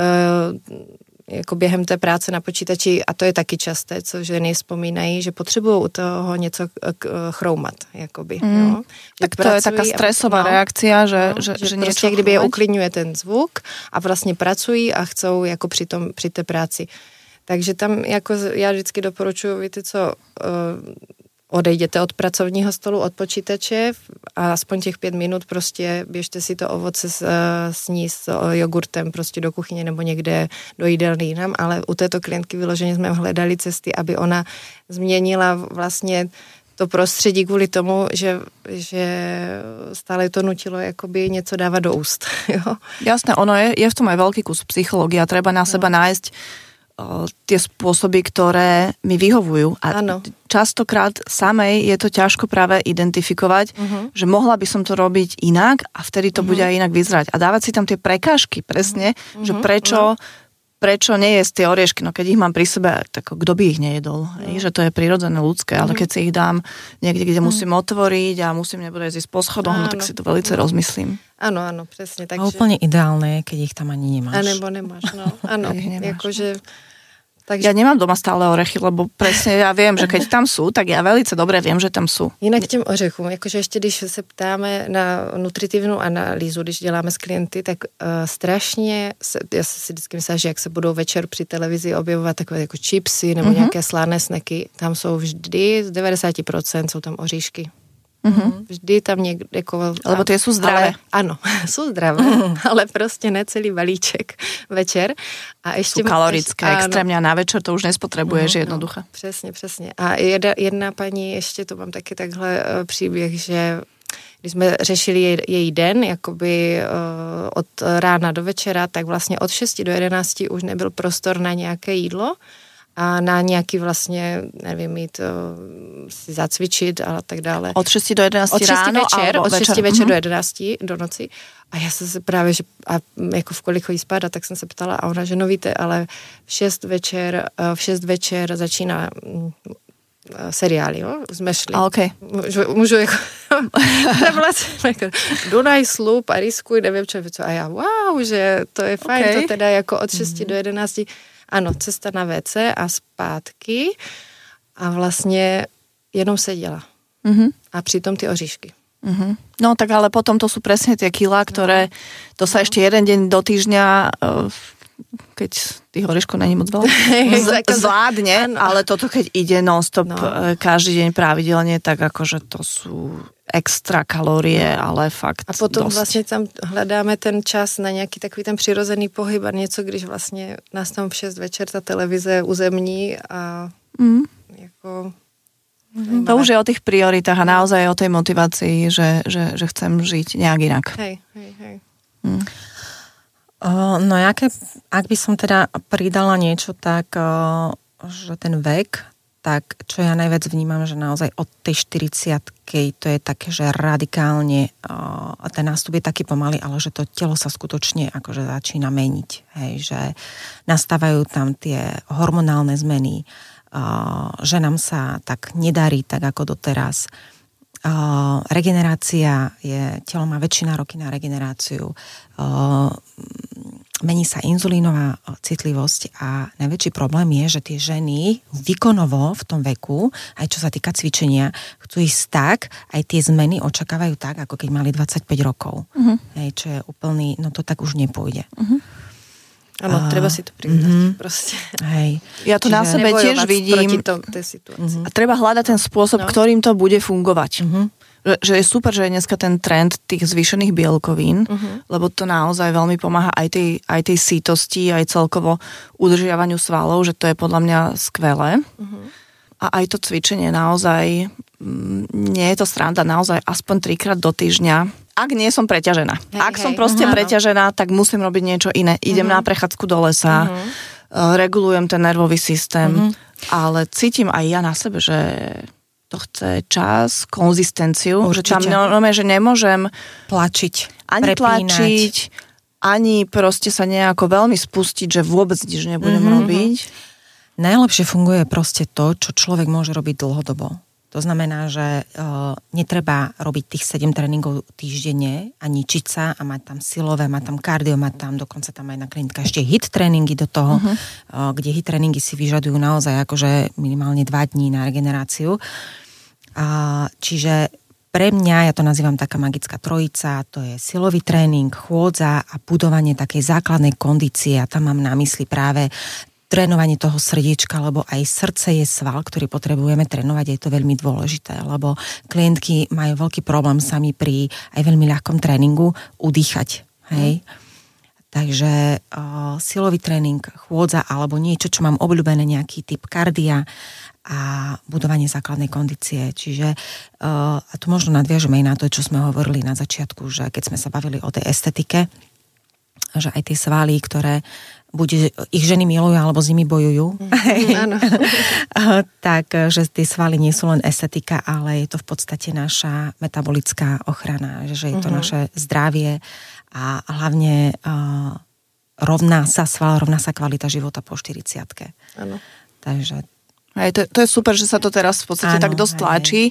jako během té práce na počítači, a to je taky časté, co ženy vzpomínají, že potřebují u toho něco chroumat, jakoby, jo. Tak to je taká stresová reakcia, že prostě kdyby je uklidňuje ten zvuk a vlastně pracují a chcou jako při té práci. Takže tam jako já vždycky doporučuji, víte co, odejděte od pracovního stolu, od počítače a aspoň těch 5 minut prostě běžte si to ovoce sníst s jogurtem prostě do kuchyně nebo někde do jídelny jinam, ale u této klientky vyloženě jsme hledali cesty, aby ona změnila vlastně to prostředí kvůli tomu, že stále to nutilo jakoby něco dávat do úst. Jo? Jasné, ono je v tom aj veľký kus psychológie a treba na seba nájsť tie spôsoby, ktoré mi vyhovujú. A častokrát samej je to ťažko práve identifikovať, že mohla by som to robiť inak a vtedy to bude aj inak vyzerať. A dávať si tam tie prekážky presne, že prečo nejesť tie oriešky. No keď ich mám pri sebe, tak kto by ich nejedol? Že to je prirodzené ľudské, ale keď si ich dám niekde, kde musím otvoriť a musím nebude ísť po schodoch, no tak si to veľmi rozmyslím. Áno, presne. Takže... A úplne ideálne, keď ich tam ani nemáš. A nebo nemáš, no. Áno, akože... Takže... Ja nemám doma stále orechy, lebo presne ja viem, že keď tam sú, tak ja velice dobre viem, že tam sú. Jinak k těm ořechům, jakože ještě když se ptáme na nutritivní analýzu, když děláme s klienty, tak strašně, já si vždycky myslím, že jak se budou večer při televizi objevovat takové jako chipsy nebo nějaké slané snacky, tam jsou vždy z 90% jsou tam oříšky. Vždy tam někde jako... Lebo tie sú zdravé. Áno, sú zdravé, ale prostě ne celý balíček večer. A ještě sú kalorické, extrémně a na večer to už nespotrebuješ jednoduché. Přesně. A jedna paní, ještě to mám taky takhle příběh, že když jsme řešili její den, jakoby od rána do večera, tak vlastně od 6 do 11 už nebyl prostor na nějaké jídlo, a na nějaký vlastně, nevím, mít si zacvičit a tak dále. Od 6 do 11 ráno? Od 6 večer do 11 do noci. A já jsem se právě, že a jako v kolik chodí spát, tak jsem se ptala a ona, že no víte, ale v 6 večer začíná seriály, jo, jsme šli. Okay. Můžu jako Dunaj, Slu, Parísku, nevím čo. A já, wow, že to je fajn, to teda jako od 6 do 11. Ano, cesta na WC a zpátky a vlastně jenom seděla. A přitom ty oříšky. No tak ale potom to sú presne tie kilá, ktoré to sa ešte jeden deň do týždňa, keď tých orieškov není moc veľa, zvládne, ale toto keď ide non-stop každý deň pravidelne, tak akože to sú extra kalórie, ale fakt a potom dosť. vlastně tam hledáme ten čas na nějaký takový ten přirozený pohyb a něco, když vlastně nás tam v 6 večer ta televize uzemní a jako... To už je o tých prioritách a naozaj o tej motivácii, že chcem žiť nejak inak. Hej. No ak by som teda pridala niečo, tak že ten vek, tak čo ja najviac vnímam, že naozaj od tej 40-ky to je také, že radikálne ten nástup je taký pomalý, ale že to telo sa skutočne akože začína meniť. Hej, že nastávajú tam tie hormonálne zmeny, že nám sa tak nedarí tak ako doteraz. Regenerácia telo má väčšie nároky na regeneráciu. mení sa inzulínová citlivosť a najväčší problém je, že tie ženy výkonovo v tom veku, aj čo sa týka cvičenia, chcú ísť tak, aj tie zmeny očakávajú tak, ako keď mali 25 rokov. Hej, čo je úplný, no to tak už nepôjde. Áno, treba si to priznať proste. Hej. Ja to na sebe tiež vidím. Tej situácii. A treba hľadať ten spôsob, ktorým to bude fungovať. Že je super, že je dneska ten trend tých zvýšených bielkovín, lebo to naozaj veľmi pomáha aj tej sítosti, aj celkovo udržiavaniu svalov, že to je podľa mňa skvelé. A aj to cvičenie naozaj, nie je to sranda, naozaj aspoň 3-krát do týždňa. Ak nie som preťažená. Ak som proste preťažená, tak musím robiť niečo iné. Idem na prechádzku do lesa, regulujem ten nervový systém, ale cítim aj ja na sebe, že to chce čas, konzistenciu. Určite. Že nemôžem tlačiť, ani tlačiť, ani proste sa nejako veľmi spustiť, že vôbec nič nebudem robiť. Najlepšie funguje proste to, čo človek môže robiť dlhodobo. To znamená, že netreba robiť tých 7 tréningov týždenne a ničiť sa a mať tam silové, mať tam kardio, mať tam dokonca tam aj na klientka ešte hit tréningy do toho, kde hit tréningy si vyžadujú naozaj akože minimálne 2 dní na regeneráciu. Čiže pre mňa, ja to nazývam taká magická trojica, to je silový tréning, chôdza a budovanie takej základnej kondície a tam mám na mysli práve trénovanie toho srdiečka, lebo aj srdce je sval, ktorý potrebujeme trénovať, je to veľmi dôležité, lebo klientky majú veľký problém sami pri aj veľmi ľahkom tréningu udýchať, hej. Takže silový tréning, chôdza alebo niečo, čo mám obľúbené, nejaký typ kardia a budovanie základnej kondície. Čiže a tu možno nadviažeme aj na to, čo sme hovorili na začiatku, že keď sme sa bavili o tej estetike, že aj tie svaly, ktoré buď ich ženy milujú, alebo s nimi bojujú. Áno. Takže tie svaly nie sú len estetika, ale je to v podstate naša metabolická ochrana, že je to naše zdravie a hlavne rovná sa sval, rovná sa kvalita života po 40-ke. Áno. Takže... To je super, že sa to teraz v podstate tak dosť tlačí.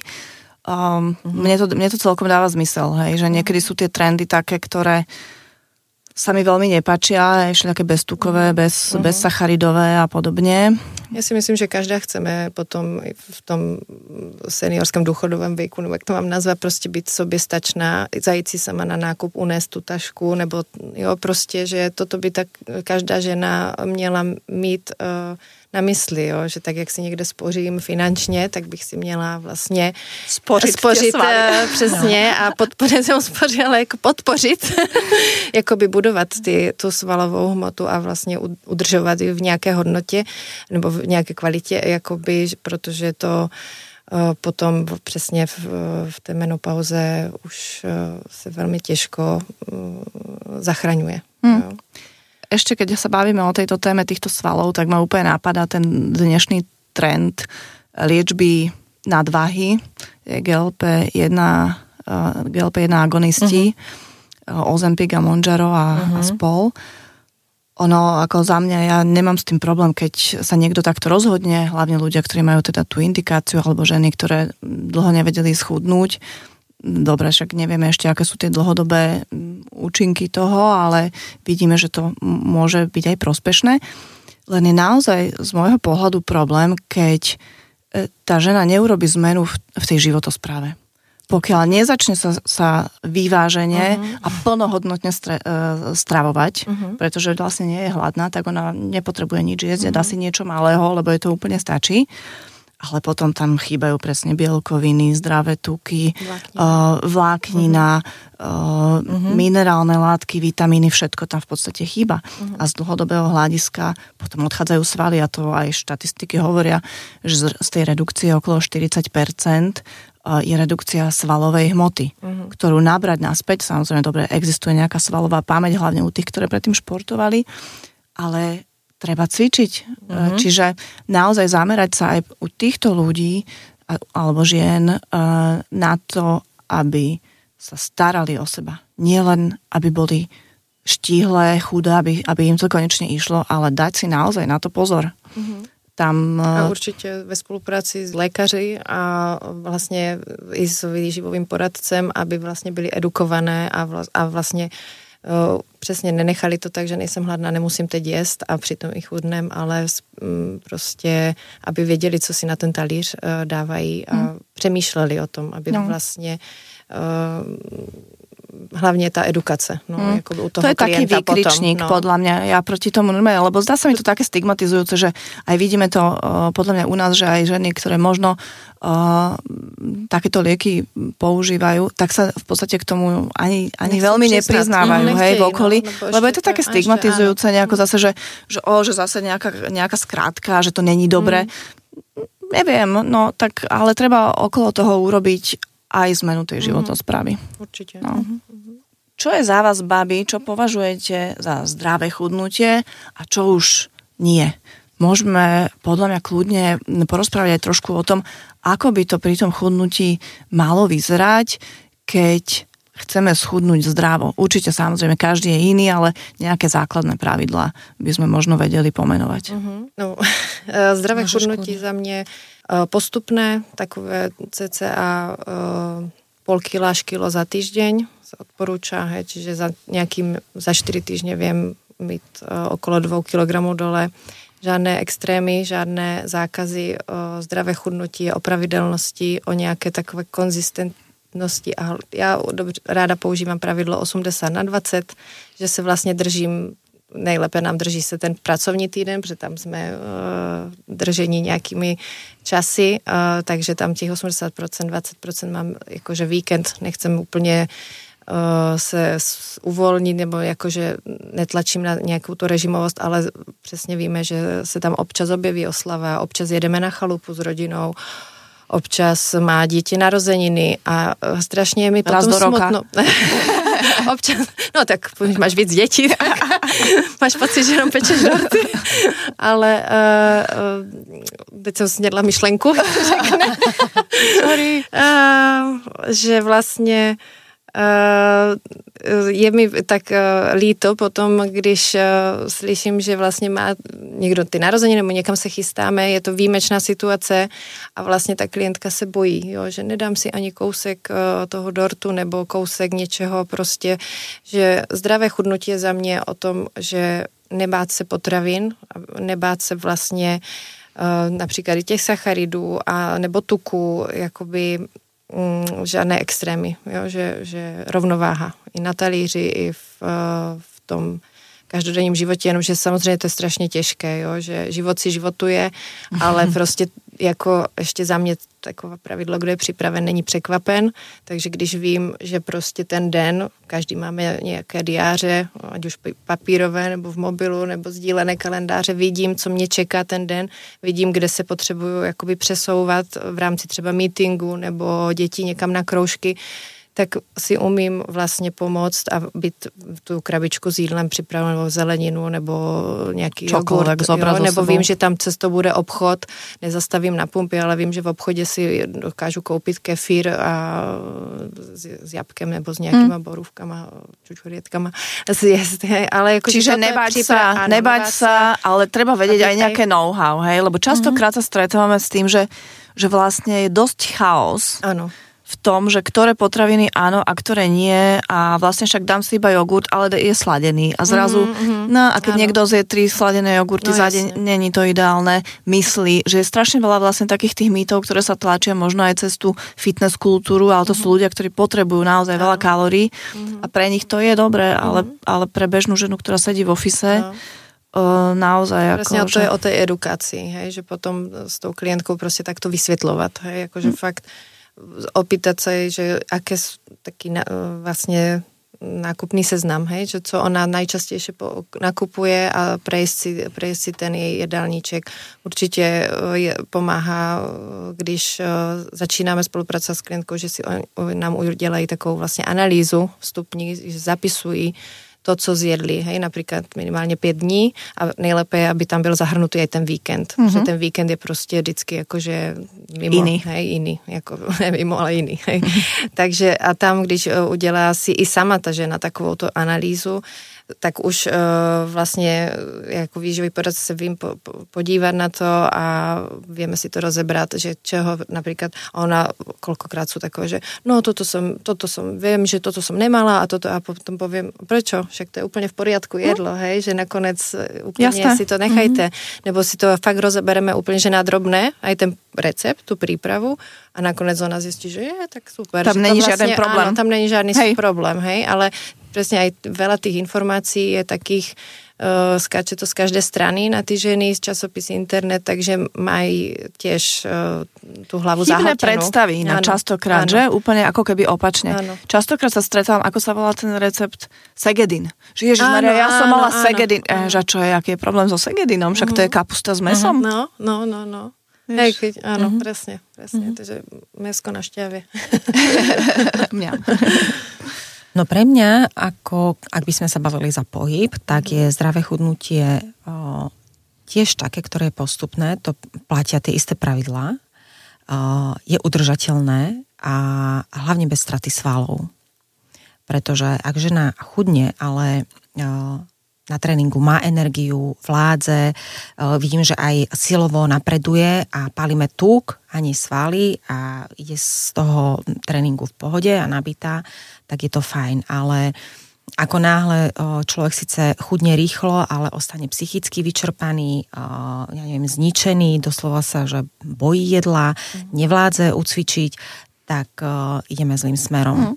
Mne to celkom dáva zmysel, hej, že niekedy sú tie trendy také, ktoré sa mi veľmi nepáčia, ešte také beztukové, bezsacharidové a podobne. Ja si myslím, že každá chceme potom v tom seniorskom dôchodovém veku, nebo jak to mám nazvať, proste byť soběstačná, zajít si sama na nákup, unést tu tašku, nebo jo, prostě, že toto by tak každá žena měla mít na mysli, jo, že tak, jak si někde spořím finančně, tak bych si měla vlastně spořit přesně a podpořit, jakoby budovat tu svalovou hmotu a vlastně udržovat ji v nějaké hodnotě nebo v nějaké kvalitě, jakoby, protože to potom přesně v té menopauze už se velmi těžko zachraňuje. Jo. Ešte keď sa bavíme o tejto téme týchto svalov, tak ma úplne napadá ten dnešný trend liečby nadváhy, GLP-1 agonisti, Ozempic a Mounjaro a spol. Ono, ako za mňa, ja nemám s tým problém, keď sa niekto takto rozhodne, hlavne ľudia, ktorí majú teda tú indikáciu, alebo ženy, ktoré dlho nevedeli schudnúť. Dobre, však nevieme ešte, aké sú tie dlhodobé účinky toho, ale vidíme, že to môže byť aj prospešné. Len je naozaj z môjho pohľadu problém, keď tá žena neurobi zmenu v tej životospráve. Pokiaľ nezačne sa vyvážene a plnohodnotne stravovať, pretože vlastne nie je hladná, tak ona nepotrebuje nič jesť, dá si niečo malého, lebo je to úplne stačí. Ale potom tam chýbajú presne bielkoviny, zdravé tuky, vláknina, minerálne látky, vitamíny, všetko tam v podstate chýba. A z dlhodobého hľadiska potom odchádzajú svaly a to aj štatistiky hovoria, že z tej redukcie okolo 40% je redukcia svalovej hmoty, ktorú nabrať naspäť. Samozrejme, dobre, existuje nejaká svalová pamäť, hlavne u tých, ktoré predtým športovali, ale treba cvičiť. Čiže naozaj zamerať sa aj u týchto ľudí alebo žien na to, aby sa starali o seba. Nie len, aby boli štíhle, chudé, aby im to konečne išlo, ale dať si naozaj na to pozor. Tam... A určitě ve spolupráci s lékaři a vlastně i s výživovým poradcem, aby vlastně byli edukované a vlastně přesně nenechali to tak, že nejsem hladná, nemusím teď jíst a přitom i chudnem, ale prostě, aby věděli, co si na ten talíř dávají a přemýšleli o tom, aby vlastně hlavne tá edukace. No, ako u toho to je taký výkričník, podľa mňa. Ja proti tomu normálne, lebo zdá sa mi to také stigmatizujúce, že aj vidíme to podľa mňa u nás, že aj ženy, ktoré možno takéto lieky používajú, tak sa v podstate k tomu ani veľmi nepriznávajú, hej, v okolí. Lebo je to také stigmatizujúce, nejako zase, že zase nejaká skrátka, že to není dobre. Neviem, no tak, ale treba okolo toho urobiť aj zmenu tej životosprávy. Určite. No. Čo je za vás, babi, čo považujete za zdravé chudnutie a čo už nie? Môžeme podľa mňa kľudne porozprávať aj trošku o tom, ako by to pri tom chudnutí malo vyzerať, keď chceme schudnúť zdravo. Určite samozrejme každý je iný, ale nejaké základné pravidlá by sme možno vedeli pomenovať. No, zdravé chudnutí za mne postupné, takové cca pol kila až kilo za týždeň sa odporúča, čiže za 4 týždne viem byť okolo 2 kg dole. Žiadne extrémy, žiadne zákazy, zdravé chudnutí, o pravidelnosti, o nejaké takové konzistentnosti a ja ráda používam pravidlo 80/20, že se vlastně držím. Nejlépe nám drží se ten pracovní týden, protože tam jsme držení nějakými časy, takže tam těch 80%, 20% mám jakože víkend, nechcem úplně se uvolnit nebo jakože netlačím na nějakou tu režimovost, ale přesně víme, že se tam občas objeví oslava, občas jedeme na chalupu s rodinou, občas má dítě narozeniny a strašně je mi potom smutno. Občas, no tak máš víc dětí, tak máš pocit, že jenom pečeš dorty. Ale teď jsem snědla myšlenku, sorry, že vlastně je mi tak líto potom, když slyším, že vlastně má někdo ty narozeniny nebo někam se chystáme, je to výjimečná situace a vlastně ta klientka se bojí, jo, že nedám si ani kousek toho dortu nebo kousek něčeho prostě, že zdravé chudnutí je za mě o tom, že nebát se potravin, nebát se vlastně například i těch sacharidů a nebo tuku, jakoby žádné extrémy, jo? Že rovnováha i na talíři, i v tom každodenním životě, jenomže samozřejmě to je strašně těžké, jo? Že život si životuje, ale prostě jako ještě za mě takové pravidlo, kdo je připraven, není překvapen, takže když vím, že prostě ten den, každý máme nějaké diáře, ať už papírové, nebo v mobilu, nebo sdílené kalendáře, vidím, co mě čeká ten den, vidím, kde se potřebuju jakoby přesouvat v rámci třeba meetingu, nebo dětí někam na kroužky, tak si umím vlastně pomoct a být tu krabičku s jídlem připravenou, nebo zeleninu, nebo nějaký jogurt, nebo vím, že tam cestou bude obchod, nezastavím na pumpě, ale vím, že v obchodě si dokážu koupit kefír a s jabkem nebo s nějakýma borůvkama, čučorietkama. Ale jako, čiže nebať sa, ale treba vedieť aj nejaké know-how, hej? Lebo častokrát sa stretávame s tým, že vlastne je dosť chaos. Áno. V tom, že ktoré potraviny áno a ktoré nie a vlastne však dám si iba jogurt, ale je sladený a zrazu, no a keď niekto zje 3 sladené jogurty za deň, není to ideálne, myslí, že je strašne veľa vlastne takých tých mýtov, ktoré sa tlačia možno aj cez tú fitness kultúru, ale to sú ľudia, ktorí potrebujú naozaj veľa kalórií a pre nich to je dobré, ale pre bežnú ženu, ktorá sedí v ofise, naozaj presne, to je o tej edukácii, hej, že potom s tou klientkou proste takto vysvetľovať, hej, akože fakt opýtať sa jej, že aké sú taký vlastne nákupný seznam, hej, že co ona najčastejšie nakupuje a prejsť si ten jej jedálníček. Určite pomáha, když začínáme spolupracovat s klientkou, že si nám udělají takovou vlastně analýzu vstupní, že zapisují to, co zjedli, hej, napríklad minimálne 5 dní a nejlépe je, aby tam byl zahrnutý aj ten víkend. Že ten víkend je prostě vždycky jakože mimo, iný. Hej, iný, jako ne mimo, ale iný, hej. Takže a tam, když udělá si i sama ta žena takovou to analýzu, tak už vlastne ako výživový poradca sa vím podívať na to a vieme si to rozebrať, že čoho napríklad ona koľkokrát sú takové, že no toto som, viem, že toto som nemala a toto a potom poviem, prečo? Však to je úplne v poriadku jedlo, hej, že nakoniec úplne si to nechajte, nebo si to fakt rozebereme úplne, že na drobné, aj ten recept, tú prípravu a nakoniec ona zistí, že je tak super. Tam není žiaden problém. Áno, tam není žiadny problém, hej, ale presne aj veľa tých informácií je takých, skáče to z každej strany na tí ženy, z časopisy, internet, takže majú tiež tú hlavu zahltenú. Chybné predstavy na častokrát, že? Úplne ako keby opačne. Áno. Častokrát sa stretávam, ako sa volá ten recept? Segedin. Že Ježišmaria, ja som mala segedin. Že čo je, aký je problém so segedinom? Však to je kapusta s mesom. No. Hej, áno, presne. Takže mäsko na šťavie. No pre mňa, ak by sme sa bavili za pohyb, tak je zdravé chudnutie tiež také, ktoré je postupné, to platia tie isté pravidlá, je udržateľné a hlavne bez straty svalov. Pretože ak žena chudne, ale na tréningu má energiu, vládze, vidím, že aj silovo napreduje a pálime tuk, ani svaly a ide z toho tréningu v pohode a nabitá, tak je to fajn. Ale ako náhle človek síce chudne rýchlo, ale ostane psychicky vyčerpaný, zničený, doslova sa, že bojí jedla, nevládze ucvičiť, tak ideme zlým smerom.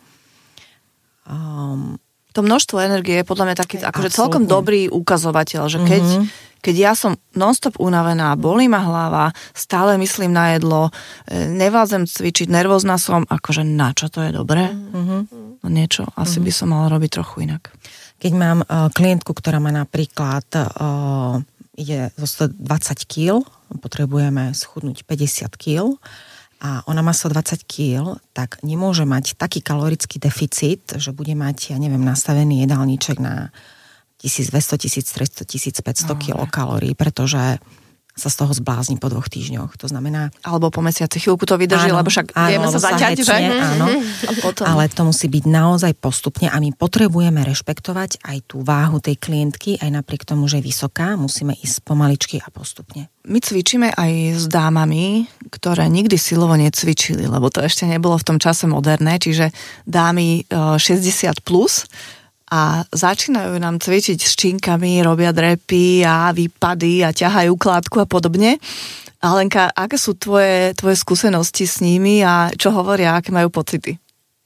To množstvo energie je podľa mňa taký akože celkom dobrý ukazovateľ, že keď ja som non-stop unavená, bolí ma hlava, stále myslím na jedlo, nevládzem cvičiť, nervózna som, akože na čo to je dobré? No niečo, asi by som mala robiť trochu inak. Keď mám klientku, ktorá má napríklad ide zo 120 kg, potrebujeme schudnúť 50 kg, a ona má 120 kg, tak nemôže mať taký kalorický deficit, že bude mať, nastavený jedálniček na 1200, 1300, 1500 kilokalórií, pretože sa z toho zblázni po 2 týždňoch. To znamená... Alebo po mesiaci chvíľku to vydrží, lebo však vieme sa zaťať, že? Áno, ale to musí byť naozaj postupne a my potrebujeme rešpektovať aj tú váhu tej klientky, aj napriek tomu, že je vysoká, musíme ísť pomaličky a postupne. My cvičíme aj s dámami, ktoré nikdy silovo necvičili, lebo to ešte nebolo v tom čase moderné, čiže dámy 60 plus, a začínajú nám cvičiť s činkami, robia drepy a výpady a ťahajú kládku a podobne. A Lenka, aké sú tvoje skúsenosti s nimi a čo hovoria, aké majú pocity?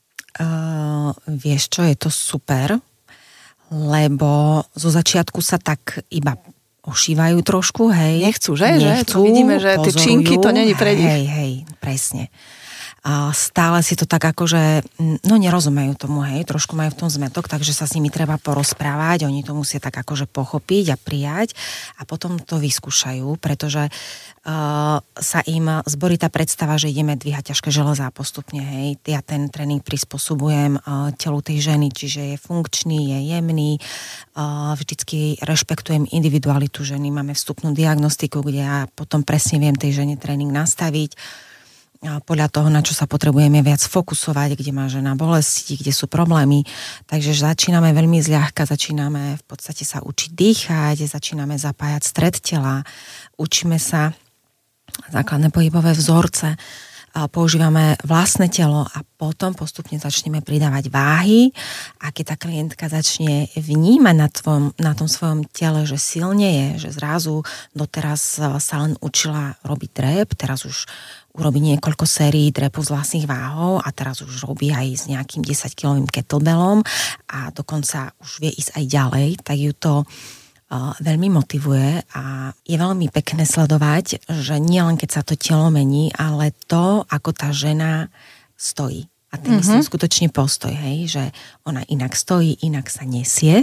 Vieš čo, je to super, lebo zo začiatku sa tak iba ošívajú trošku, hej. Nechcú, že? Nechcú, vidíme, že tie činky to není pre nich. Hej, presne. A stále si to tak akože, nerozumejú tomu, hej, trošku majú v tom zmetok, takže sa s nimi treba porozprávať, oni to musia tak akože pochopiť a prijať a potom to vyskúšajú, pretože sa im zborí tá predstava, že ideme dvíhať ťažké železá postupne, hej. Ja ten tréning prispôsobujem telu tej ženy, čiže je funkčný, je jemný, vždycky rešpektujem individualitu ženy, máme vstupnú diagnostiku, kde ja potom presne viem tej žene tréning nastaviť, podľa toho, na čo sa potrebujeme viac fokusovať, kde má žena bolesti, kde sú problémy. Takže začíname veľmi zľahka, začíname v podstate sa učiť dýchať, začíname zapájať stred tela, učíme sa základné pohybové vzorce, používame vlastné telo a potom postupne začneme pridávať váhy a keď tá klientka začne vnímať na tom svojom tele, že silne je, že zrazu doteraz sa len učila robiť drep, teraz už urobí niekoľko sérií drepu z vlastných váhov a teraz už robí aj s nejakým 10-kilovým kettlebellom a dokonca už vie ísť aj ďalej, tak ju to veľmi motivuje a je veľmi pekné sledovať, že nie len keď sa to telo mení, ale to, ako tá žena stojí. A tým myslím skutočne postoj, hej, že ona inak stojí, inak sa nesie,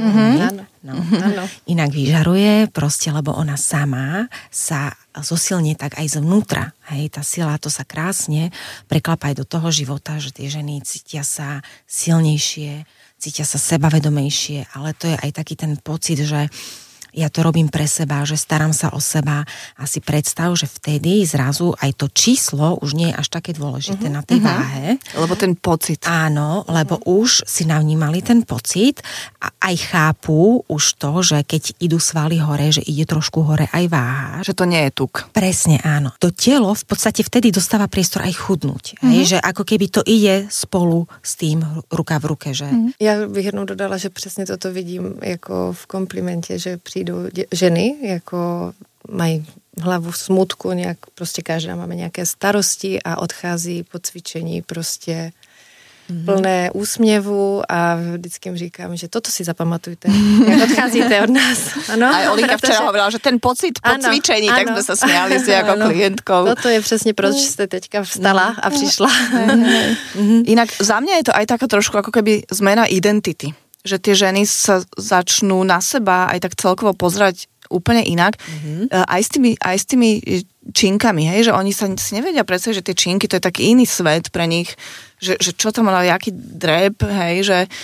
inak vyžaruje, proste, lebo ona sama sa zosilne tak aj zvnútra. Hej, tá sila, to sa krásne preklapa aj do toho života, že tie ženy cítia sa silnejšie, cítia sa sebavedomejšie, ale to je aj taký ten pocit, že ja to robím pre seba, že starám sa o seba a si predstav, že vtedy zrazu aj to číslo už nie je až také dôležité na tej váhe. Lebo ten pocit. Áno, lebo už si navnímali ten pocit a aj chápu už to, že keď idú svaly hore, že ide trošku hore aj váha. Že to nie je tuk. Presne, áno. To telo v podstate vtedy dostáva priestor aj chudnúť. Že ako keby to ide spolu s tým ruka v ruke, že... Já bych jednou dodala, že přesně toto vidím jako v komplimentě, že přijdou ženy, jako mají hlavu v smutku, nějak, prostě každá máme nějaké starosti a odchází po cvičení prostě plné úsměvu a vždycky jim říkám, že toto si zapamatujte, jak odcházíte od nás. Ano, a Olinka včera hovorila, že ten pocit po cvičení, tak sme sa smiali s ako klientkou. Toto je přesně proč jste teďka vstala a přišla. Inak za mňa je to aj taká trošku ako keby zmena identity. Že tie ženy sa začnú na seba aj tak celkovo pozerať úplne inak. Aj s tými činkami, hej, že oni sa si nevedia predstaviť, že tie činky, to je taký iný svet pre nich, že čo tam má, jaký drep, hej,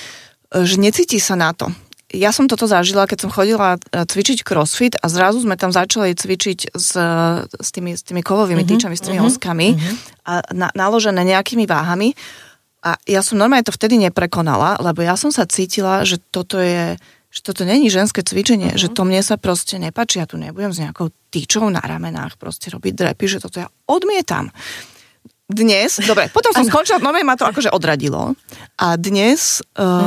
že necíti sa na to. Ja som toto zažila, keď som chodila cvičiť crossfit a zrazu sme tam začali cvičiť s tými kovovými tyčami, s tými oskami a naložené nejakými váhami. A ja som normálne to vtedy neprekonala, lebo ja som sa cítila, že toto není ženské cvičenie, že to mne sa proste nepáči, ja tu nebudem s nejakou tyčou na ramenách proste robiť drepy, že toto ja odmietam. Dnes, dobre, potom som skončila, normálne ma to akože odradilo a dnes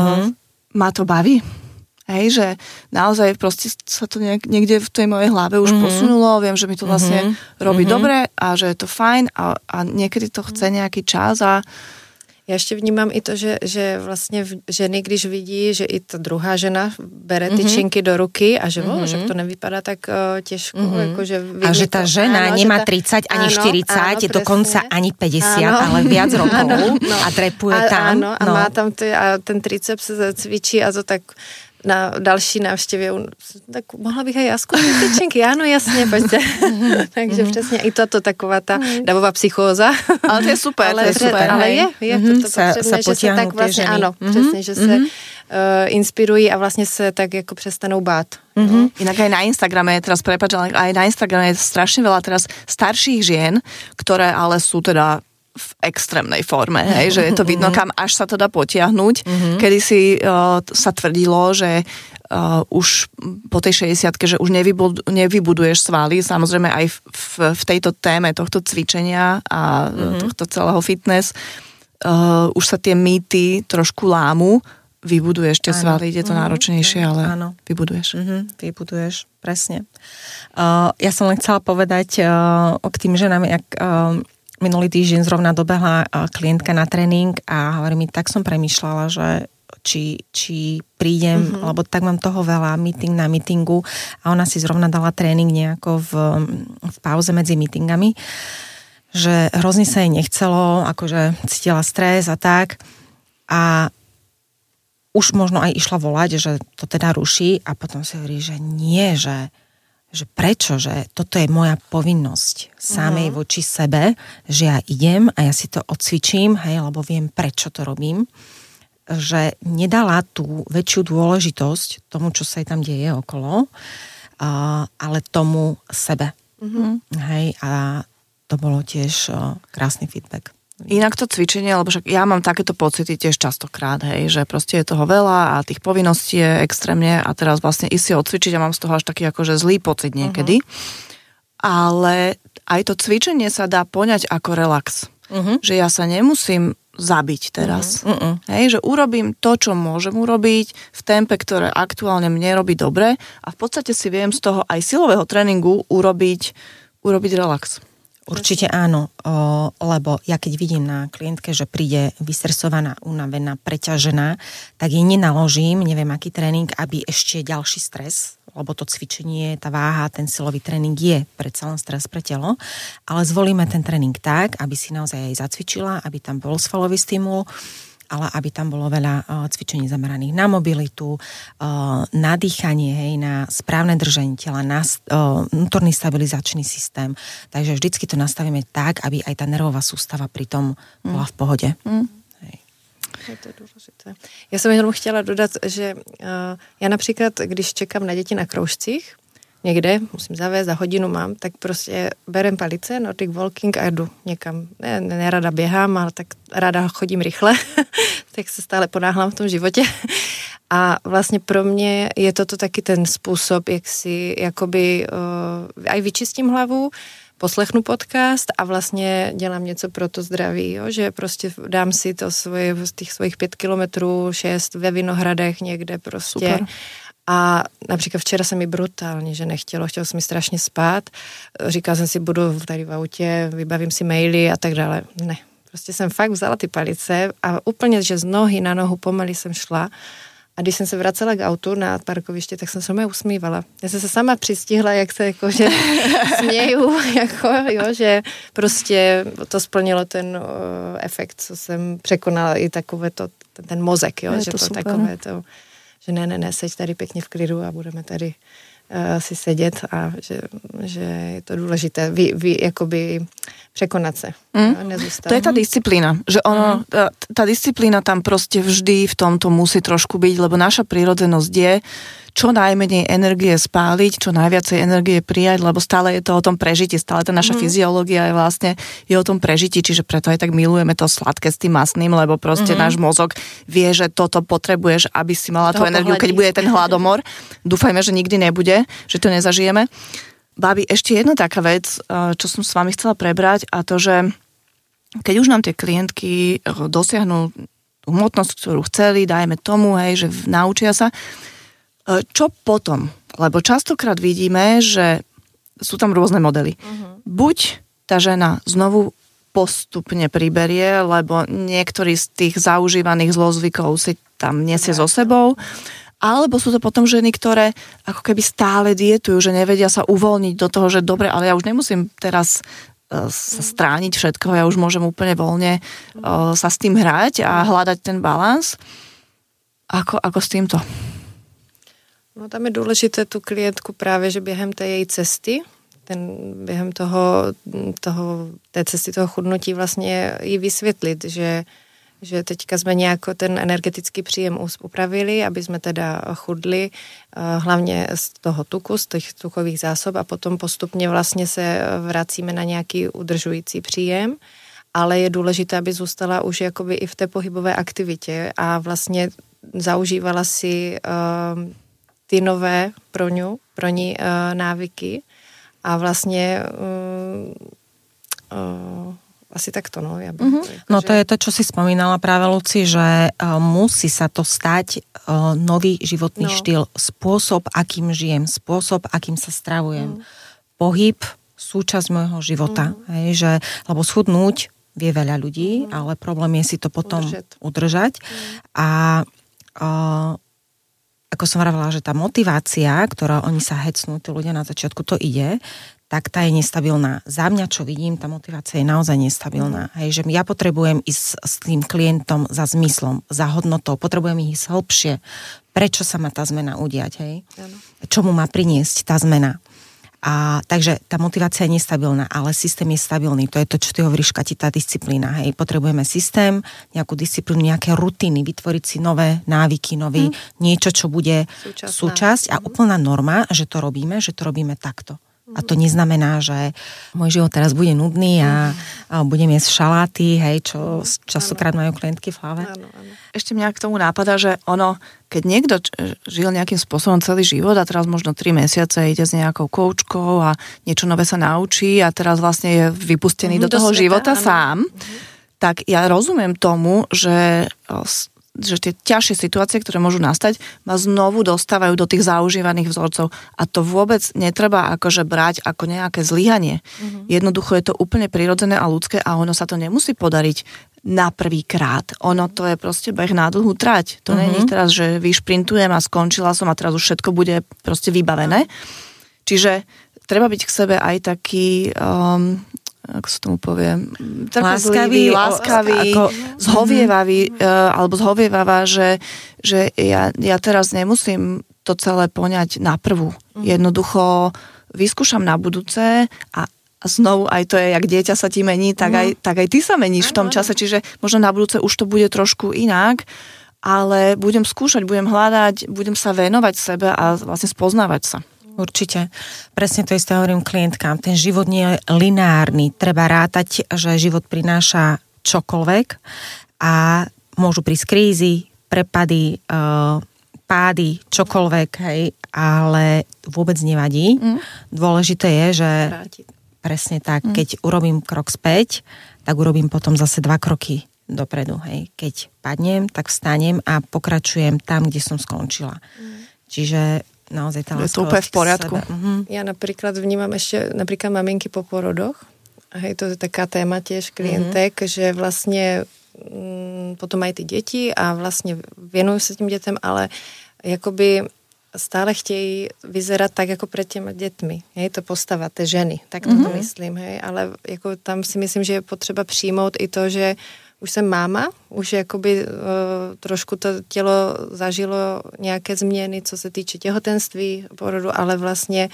ma to baví. Hej, že naozaj proste sa to niekde v tej mojej hlave už posunulo, viem, že mi to vlastne robí dobre a že je to fajn a niekedy to chce nejaký čas a Já ještě vnímám i to, že vlastně ženy, když vidí, že i ta druhá žena bere ty činky do ruky a že, že to nevypadá tak těžko. Jako, že a že ta žena nemá 30 ani 40, je dokonca ani 50, ale viac rokov a trepuje tam. Ano, a má tam ten triceps se cvičí a to tak na další návštěvě, tak mohla bych aj já zkusit ty činky. Ano, jasně, pojďte. Takže přesně i toto taková ta davová psychóza. Ale to je super, ale je to potřebné, že se tak vlastně, ano, přesně, že se inspirují a vlastně se tak jako přestanou bát. Inak aj na Instagrame, teraz prepáč, ale aj na Instagrame je strašne veľa teraz starších žien, ktoré ale sú teda v extrémnej forme, hej, že je to vidno, kam až sa to dá potiahnuť. Kedysi sa tvrdilo, že už po tej 60-ke, že už nevybuduješ svaly, samozrejme aj v tejto téme tohto cvičenia a tohto celého fitness, už sa tie mýty trošku lámu, vybuduješ tie svaly, je to náročnejšie, ale vybuduješ. Vybuduješ, presne. Ja som len chcela povedať k tým ženám, jak minulý týždeň zrovna dobehla klientka na tréning a hovorí mi, tak som premýšľala, že či prídem, lebo tak mám toho veľa, meeting na meetingu a ona si zrovna dala tréning nejako v pauze medzi meetingami, že hrozne sa jej nechcelo, akože cítila stres a tak a už možno aj išla volať, že to teda ruší a potom si hovorí, že nie, že prečo, že toto je moja povinnosť samej voči sebe, že ja idem a ja si to odcvičím, hej, lebo viem, prečo to robím, že nedala tú väčšiu dôležitosť tomu, čo sa jej tam deje okolo, ale tomu sebe. Hej, a to bolo tiež krásny feedback. Inak to cvičenie, lebo však ja mám takéto pocity tiež častokrát, hej, že proste je toho veľa a tých povinností je extrémne a teraz vlastne ísť si odcvičiť a mám z toho až taký akože zlý pocit niekedy. Ale aj to cvičenie sa dá poňať ako relax. Že ja sa nemusím zabiť teraz. Hej, že urobím to, čo môžem urobiť v tempe, ktoré aktuálne mne robí dobre a v podstate si viem z toho aj silového tréningu urobiť relax. Určite áno, lebo ja keď vidím na klientke, že príde vystresovaná, unavená, preťažená, tak jej nenaložím, neviem aký tréning, aby ešte ďalší stres, lebo to cvičenie, tá váha, ten silový tréning je predsa len stres pre telo, ale zvolíme ten tréning tak, aby si naozaj aj zacvičila, aby tam bol svalový stimul, ale aby tam bolo veľa cvičení zameraných na mobilitu, na dýchanie, hej, na správne držanie tela, na vnútorný stabilizačný systém. Takže vždycky to nastavíme tak, aby aj tá nervová sústava pri tom bola v pohode. Hej. Je to důležité. Já jsem jenom chtěla dodat, že já například, když čekám na děti na kroužcích, někde, musím zavést, za hodinu mám, tak prostě berem palice, Nordic Walking a jdu někam. Nerada běhám, ale tak ráda chodím rychle, tak se stále ponáhlám v tom životě. A vlastně pro mě je toto taky ten způsob, jak si jakoby aj vyčistím hlavu, poslechnu podcast a vlastně dělám něco pro to zdraví, jo? Že prostě dám si to svoje, z těch svojich 5 kilometrů, 6 ve Vinohradech někde prostě. Super. A například včera se mi brutálně, že chtělo se mi strašně spát. Říkala jsem si, budu tady v autě, vybavím si maily a tak dále. Ne, prostě jsem fakt vzala ty palice a úplně, že z nohy na nohu pomaly jsem šla. A když jsem se vracela k autu na parkoviště, tak jsem se mě usmívala. Já jsem se sama přistihla, jak se jakože směju, jako, jo, že prostě to splnilo ten efekt, co jsem překonala i takové to, ten mozek, jo, že to takové to, že ne, seď tady pěkně v klidu a budeme tady si sedět a že je to důležité jakoby překonat se. To je tá disciplína, že ono, tá disciplína tam proste vždy v tomto musí trošku byť, lebo naša prírodzenosť je čo najmenej energie spáliť, čo najviacej energie prijať, lebo stále je to o tom prežití, stále tá naša fyziológia je o tom prežití, čiže preto aj tak milujeme to sladké s tým masným, lebo proste náš mozog vie, že toto potrebuješ, aby si mala tú energiu, keď bude ten hladomor. Dúfajme, že nikdy nebude, že to nezažijeme. Babi, ešte jedna taká vec, čo som s vami chcela prebrať, a to, že keď už nám tie klientky dosiahnu tú hmotnosť, ktorú chceli, dajme tomu, hej, že naučia sa, čo potom? Lebo častokrát vidíme, že sú tam rôzne modely. Buď tá žena znovu postupne priberie, lebo niektorý z tých zaužívaných zlozvykov si tam nesie so sebou, alebo sú to potom ženy, ktoré ako keby stále dietujú, že nevedia sa uvoľniť do toho, že dobre, ale ja už nemusím teraz sa strániť všetkoho, ja už môžem úplne voľne sa s tým hrať a hľadať ten balans. Ako s týmto? No tam je důležité tu klientku právě, že během té její cesty, během té cesty toho chudnutí vlastně jí vysvětlit, že teďka jsme nějak ten energetický příjem upravili, aby jsme teda chudli, hlavně z toho tuku, z těch tukových zásob a potom postupně vlastně se vracíme na nějaký udržující příjem, ale je důležité, aby zůstala už jakoby i v té pohybové aktivitě a vlastně zaužívala si ty nové pro ní návyky a vlastně asi takto, no. Ja no to je to, čo si spomínala práve, Luci, že musí sa to stať nový životný štýl, spôsob, akým žijem, spôsob, akým sa stravujem. Pohyb, súčasť môjho života. Hej, že, lebo schudnúť vie veľa ľudí, ale problém je si to potom udržať. A ako som vravila, že tá motivácia, ktorá oni sa hecnú, tí ľudia na začiatku, to ide, tak tá je nestabilná. Za mňa, čo vidím, tá motivácia je naozaj nestabilná. Hej, že ja potrebujem ísť s tým klientom za zmyslom, za hodnotou, potrebujem ísť hlbšie. Prečo sa má tá zmena udiať, hej? Čo mu má priniesť tá zmena? A takže tá motivácia je nestabilná, ale systém je stabilný. To je to, čo ty hovoríš, Kati, tá disciplína. Hej. Potrebujeme systém, nejakú disciplínu, nejaké rutiny, vytvoriť si nové návyky, niečo, čo bude súčasť a úplná norma, že to robíme takto. A to neznamená, že môj život teraz bude nudný a budem jesť šaláty, hej, čo častokrát majú klientky v hlave. Áno. Ešte mňa k tomu nápada, že keď niekto žil nejakým spôsobom celý život a teraz možno 3 mesiace ide s nejakou koučkou a niečo nové sa naučí a teraz vlastne je vypustený do toho života sám, tak ja rozumiem tomu, že tie ťažšie situácie, ktoré môžu nastať, ma znovu dostávajú do tých zaužívaných vzorcov. A to vôbec netreba akože brať ako nejaké zlyhanie. Jednoducho je to úplne prirodzené a ľudské a ono sa to nemusí podariť na prvýkrát. Ono to je proste beh na dlhú trať. To nie je teraz, že vyšprintujem a skončila som a teraz už všetko bude proste vybavené. Čiže treba byť k sebe aj taký... ako sa tomu povie, trpezlivý, láskavý, zhovievavý, alebo zhovievavá, že ja teraz nemusím to celé poňať na prvú. Jednoducho vyskúšam na budúce a A znovu aj to je, jak dieťa sa ti mení, tak aj ty sa meníš v tom čase, čiže možno na budúce už to bude trošku inak, ale budem skúšať, budem hľadať, budem sa venovať sebe a vlastne spoznávať sa. Určite. Presne to isté hovorím klientkám. Ten život nie je lineárny. Treba rátať, že život prináša čokoľvek a môžu prísť krízy, prepady, pády, čokoľvek, hej, ale vôbec nevadí. Dôležité je, že presne tak, keď urobím krok späť, tak urobím potom zase 2 kroky dopredu, hej. Keď padnem, tak vstanem a pokračujem tam, kde som skončila. Čiže naozaj tá láska. Je to úplne v poriadku. Ja napríklad vnímam ešte napríklad maminky po porodoch. Hej, to je taká téma tiež klientek, že vlastne potom aj tie deti a vlastne venujú sa tým deťom, ale akoby stále chtějí vyzerať tak, ako pred těma dětmi. Je to postava té ženy, tak to myslím, hej. Ale jako tam si myslím, že je potřeba přijmout i to, že už jsem máma, už jakoby trošku to tělo zažilo nějaké změny, co se týče těhotenství, porodu, ale vlastně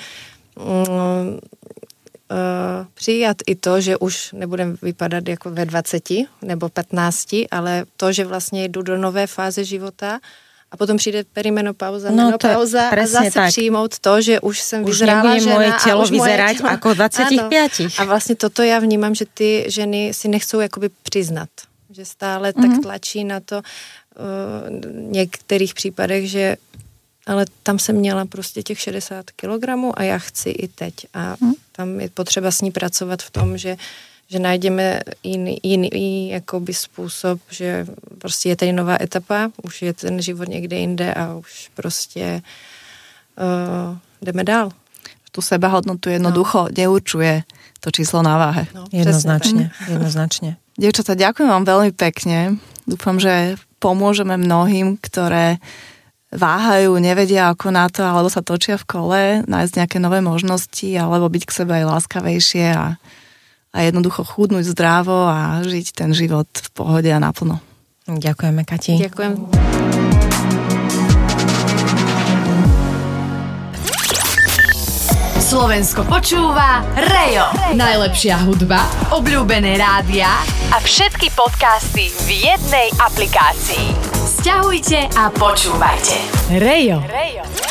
přijat i to, že už nebudem vypadat jako ve 20 nebo 15, ale to, že vlastně jdu do nové fáze života a potom přijde perimenopauza, menopauza a zase tak. Přijmout to, že už jsem vyzrála žena moje tělo a už vyzerať moje tělo... ako 25. Ano. A vlastně toto já vnímám, že ty ženy si nechcou jakoby přiznat. Že stále tak tlačí na to v některých případech, že ale tam jsem měla prostě těch 60 kilogramů a já chci i teď. A tam je potřeba s ní pracovat v tom, že najdeme jiný jakoby způsob, že prostě je tady nová etapa, už je ten život někde jinde a už prostě jdeme dál. Tu sebahodnotu jednoducho neurčuje to číslo na váhe. No, jednoznačne. Dievčatá, ďakujem vám veľmi pekne. Dúfam, že pomôžeme mnohým, ktoré váhajú, nevedia ako na to, alebo sa točia v kole, nájsť nejaké nové možnosti, alebo byť k sebe aj láskavejšie a jednoducho chudnúť zdravo a žiť ten život v pohode a naplno. Ďakujeme, Kati. Ďakujem. Slovensko počúva Rejo. Najlepšia hudba, obľúbené rádia a všetky podcasty v jednej aplikácii. Sťahujte a počúvajte. Rejo.